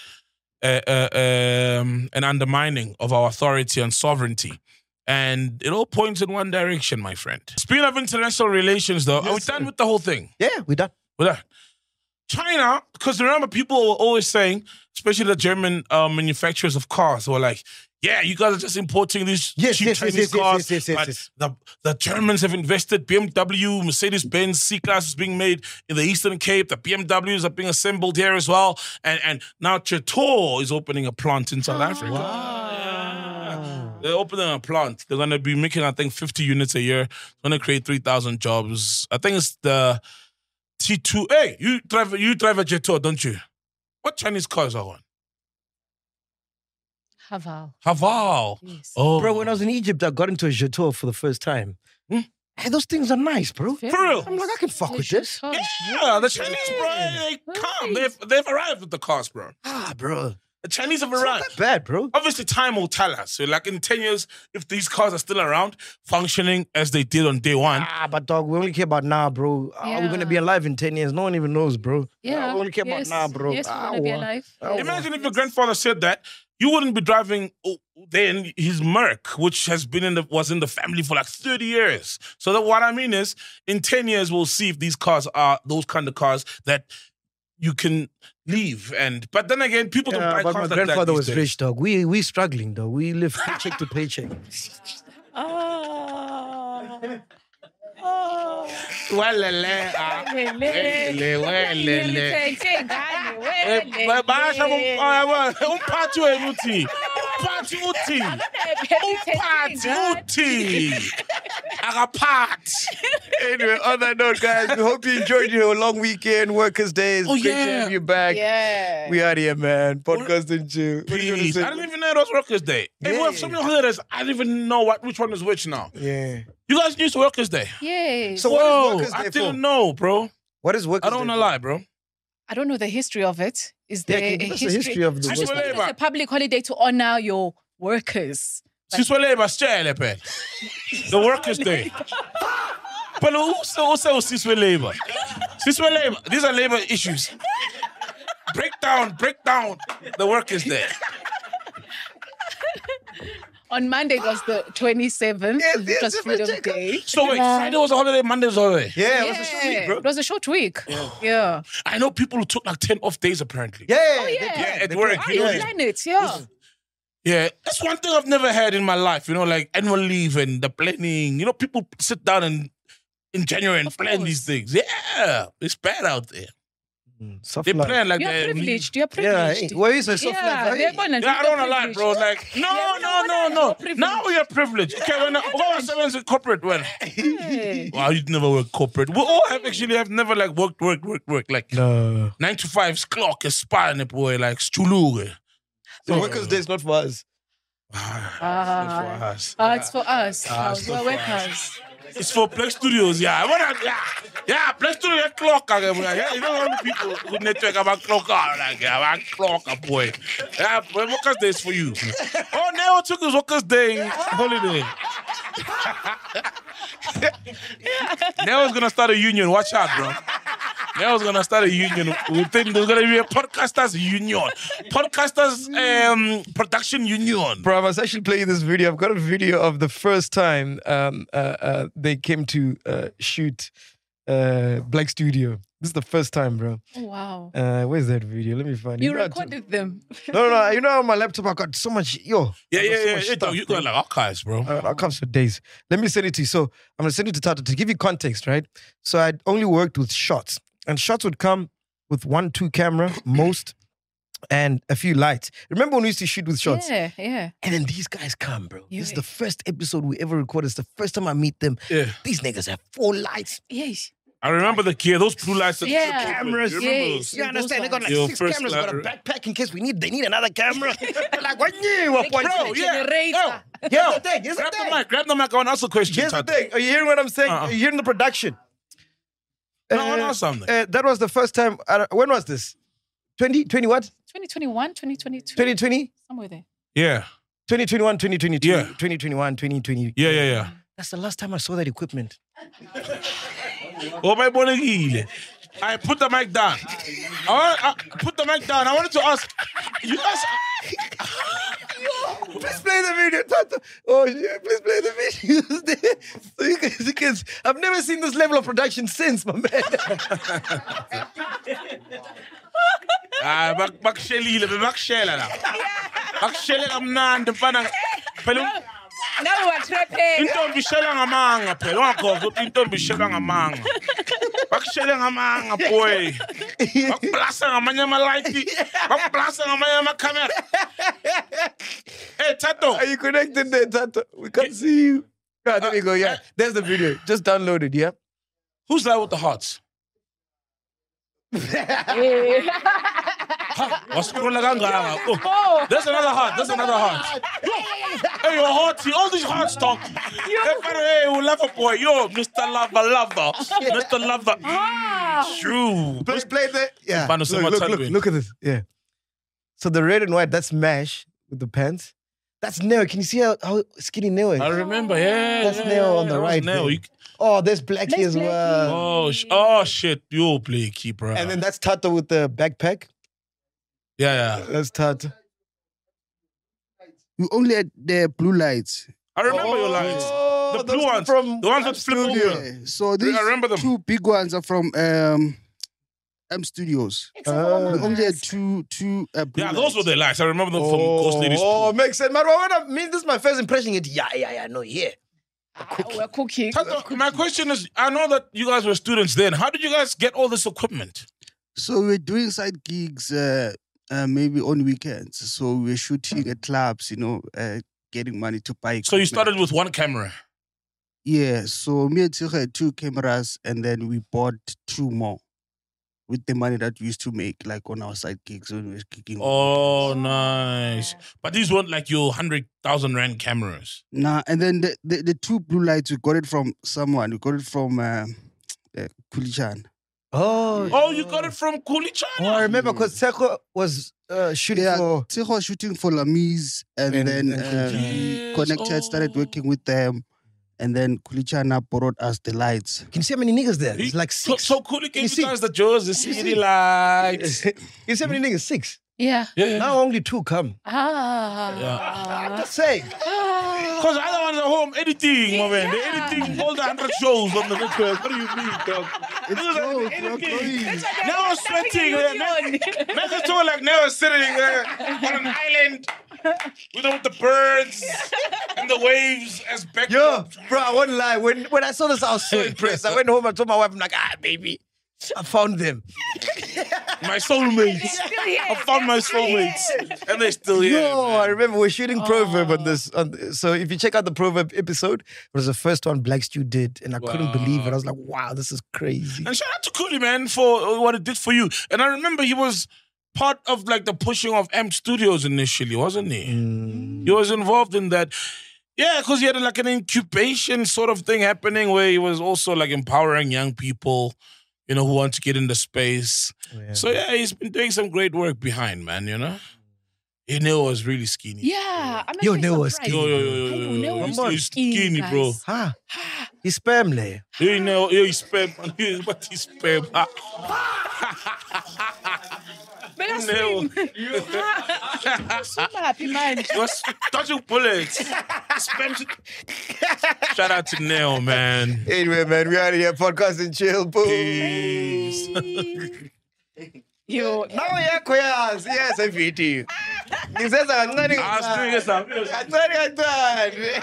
an undermining of our authority and sovereignty. And it all points in one direction, my friend. Speaking of international relations, though, are we done with the whole thing? Yeah, we're done. We're done. China, because remember, people were always saying, especially the German manufacturers of cars, were like, yeah, you guys are just importing these cheap Chinese cars. Yes. The Germans have invested. BMW, Mercedes-Benz, C-Class is being made in the Eastern Cape. The BMWs are being assembled here as well. And now Chateau is opening a plant in South Africa. Wow. They're opening a plant. They're going to be making, I think, 50 units a year. It's going to create 3,000 jobs. I think it's the T2. Hey, you drive a Chateau, don't you? What Chinese cars are on? Haval. Yes. Oh, Bro, when I was in Egypt, I got into a Chateau for the first time. Hey, those things are nice, bro. For real? I'm like, I can fuck with this. Yeah, the Chinese, bro, they come. They've arrived with the cars, bro. Bro. The Chinese have It's not arrived. that bad, bro. Obviously, time will tell us. So, like in 10 years, if these cars are still around, functioning as they did on day one. But dog, we only care about now, bro. Are we going to be alive in 10 years? No one even knows, bro. Yeah. We only care about now, bro. Yes, we're going to be alive. Imagine if your grandfather said that, you wouldn't be driving then his Merc, which has been was in the family for like 30 years. So that what I mean is, in 10 years, we'll see if these cars are those kind of cars that you can leave. But then again, people don't buy but cars my like that grandfather these was days. rich, dog. We struggling, though. We live paycheck to paycheck. Umphathi wenu uthi. Umphathi uthi. Akaphathi. Anyway, on that note, guys, we hope you enjoyed your long weekend, Workers' Days. Oh, Great to yeah. have you back. Yeah. We out here, man. Podcast and chill. What do you wanna Peace. say? I didn't even know it was Workers' Day. Hey, we have so many holidays. I don't even know which one is which now. Yeah. You guys used to Workers' Day. Yes. So what is Workers' Day I for? didn't know, bro. What is Workers' I don't Day want to for? lie, bro. I don't know the history of it. Is Yeah, there give a us the history of the I just Workers' know Day. it's a public holiday to honor your workers. Sisweleba sitshele phela. The Workers' Day. But also Siswe labor. Siswe labor. These are labor issues. Break down the Workers' Day. On Monday it was the 27th. Yes, it was yes, Freedom check out. Day. So wait, Friday was a holiday, Monday was a holiday. Yeah, it was a short week, bro. It was a short week. Yeah. I know people who took like 10 off days apparently. Yeah. Yeah. at work. Oh, You know, you plan it, yeah. yeah, that's one thing I've never had in my life, you know, like annual leave and the planning. You know, people sit down and in January and plan these things. Yeah, it's bad out there. Soft They life. plan like You're that. privileged. You're Yeah, privileged. where is a soft life? Yeah, they're gonna Yeah, I don't wanna lie, bro. Like, no. Now we are privileged. Okay, when I was in corporate, well, wow, you'd never work corporate. We all have never like worked. Like No. 9 to 5's clock is spanning boy, like stuluge. So Workers' Day is not for us. It's for us. We're workers. It's for Play Studios, yeah. Yeah, Play Studios clock. Yeah, you know how many people who network about clock are like, yeah, about clock, boy. Yeah, but Workers' Day is for you. Oh, Neo took his Workers' Day holiday. Neo's gonna start a union. Watch out, bro. Neo's gonna start a union. We think there's gonna be a podcasters union, podcasters production union. Bro, I was actually playing this video. I've got a video of the first time they came to shoot Black Studio. This is the first time, bro. Oh, wow. Where's that video? Let me find it. You recorded them. No. You know, on my laptop, I got so much. Yeah. Stuff, You got like archives, bro. Archives for days. Let me send it to you. So I'm gonna send it to Tata to give you context, right? So I only worked with shots, and shots would come with 1-2 camera most, and a few lights. Remember when we used to shoot with shots? Yeah. And then these guys come, bro. Yeah. This is the first episode we ever recorded. It's the first time I meet them. Yeah. These niggas have 4 lights. Yes. I remember the gear, those blue lights. Yeah. Cameras. You remember Yes. those? You understand? They got like Your 6 first cameras, got a light- backpack in case they need another camera. Like, what you were pointing? Bro, yeah. Generator. Here's the thing. Here's the Grab the thing. mic. Grab the mic. I want to ask a question. Here's the Tato. thing. Are you hearing what I'm saying? Uh-uh. Are you hearing the production? No, I want to ask something. That was the first time. When was this? 2020 what? 2021, 2022. 2020? Somewhere there. Yeah. 2021, 2022. Yeah. 2021, 2020. Yeah. That's the last time I saw that equipment. Oh, my boy, I put the mic down. Put the mic down. I wanted to ask you guys. Please play the video, Tato. Oh, yeah, please play the video. So you guys, I've never seen this level of production since, my man. Bakushelile, bakushela la. Bakushele kamnandi mfana. Phela Now we are trapping. intombi ishela ngamanga phela. Ungakhoza ukuthi intombi ishela ngamanga. Bakushele ngamanga boy. Bakublasta ngamanye ama-light. Bakublasta ngamanye ama-camera. Hey Tato. Are you connected there, Tato? We can't see you. Ah, there you go, yeah. There's the video. Just download it, yeah? Who's that with the hearts? Wascrolla kangaka. Oh, there's another heart. There's another heart. Hey, your hearty. All these hearts talk. Hey, lover boy. Yo, Mr. Lover. Mr. Lover. True. Let's play the... Yeah. Look Look at this. Yeah. So the red and white, that's MASH with the pants. That's Neo. Can you see how skinny Neo is? I remember, yeah. That's Neo on the that was right. Neo. there. Oh, there's Blackie as well. Oh, shit. You play keeper. And then that's Tato with the backpack. Yeah. That's Tato. We only had the blue lights. I remember your lights. The blue ones. The ones that flip over. Yeah. So these I remember them. 2 big ones are from M Studios. We only had two blue Yeah, those were the lights. I remember them from Ghost Ladies. Oh, makes sense. Man, this is my first impression. Yeah, no, yeah. We're cooking. Tato, my question is, I know that you guys were students then. How did you guys get all this equipment? So we're doing side gigs maybe on weekends. So we're shooting at clubs, getting money to buy equipment. So you started with one camera? Yeah, so me and Tigger had 2 cameras and then we bought 2 more with the money that we used to make, like on our side gigs when we were kicking. Oh, nice. But these weren't like your 100,000 Rand cameras. Nah, and then the 2 blue lights, we got it from someone. We got it from Kulichan. Oh, you got it from Kulichan? Oh, I remember because Seko was shooting for... Seko was shooting for Lamise and then Connected started working with them. And then Kulichana borrowed us the lights. Can you see how many niggas there? It's like 6. So Kuli gave you guys the jaws, the city lights. You see how many niggas? 6. Yeah. Now only 2 come. I'm just saying. Because the other ones are home editing, my man. They're editing all the 100 shows on the network. What do you mean, dog? Now I'm sweating. Make it feel like now sitting on an island with the birds and the waves as backdrop. Yo, bro, I won't lie. When I saw this, I was so impressed. I went home and told my wife, I'm like, baby, I found them. My soulmates. I found my soulmates. And they're still here. Yo, I remember we're shooting Proverb on this. So if you check out the Proverb episode, it was the first one Black Stew did. And I couldn't believe it. I was like, wow, this is crazy. And shout out to Kuli, man, for what it did for you. And I remember he was part of like the pushing of M Studios initially, wasn't he? He was involved in that. Yeah, because he had like an incubation sort of thing happening where he was also like empowering young people, who want to get into space. Yeah. So yeah, he's been doing some great work behind, man, Neil was really skinny. Yeah. Yo, Neil was skinny. Yo. He's skinny, bro. Huh? He's spam, leh. He's spam. But he's spam. So happy, man. He was dodging bullets. Shout out to Neil, man. Anyway, man, we out of here. Podcast and chill. Boom. Peace. Yo. Now yakho yazi. Yes, I fit you. Ngizenza kancane kancane. Asifike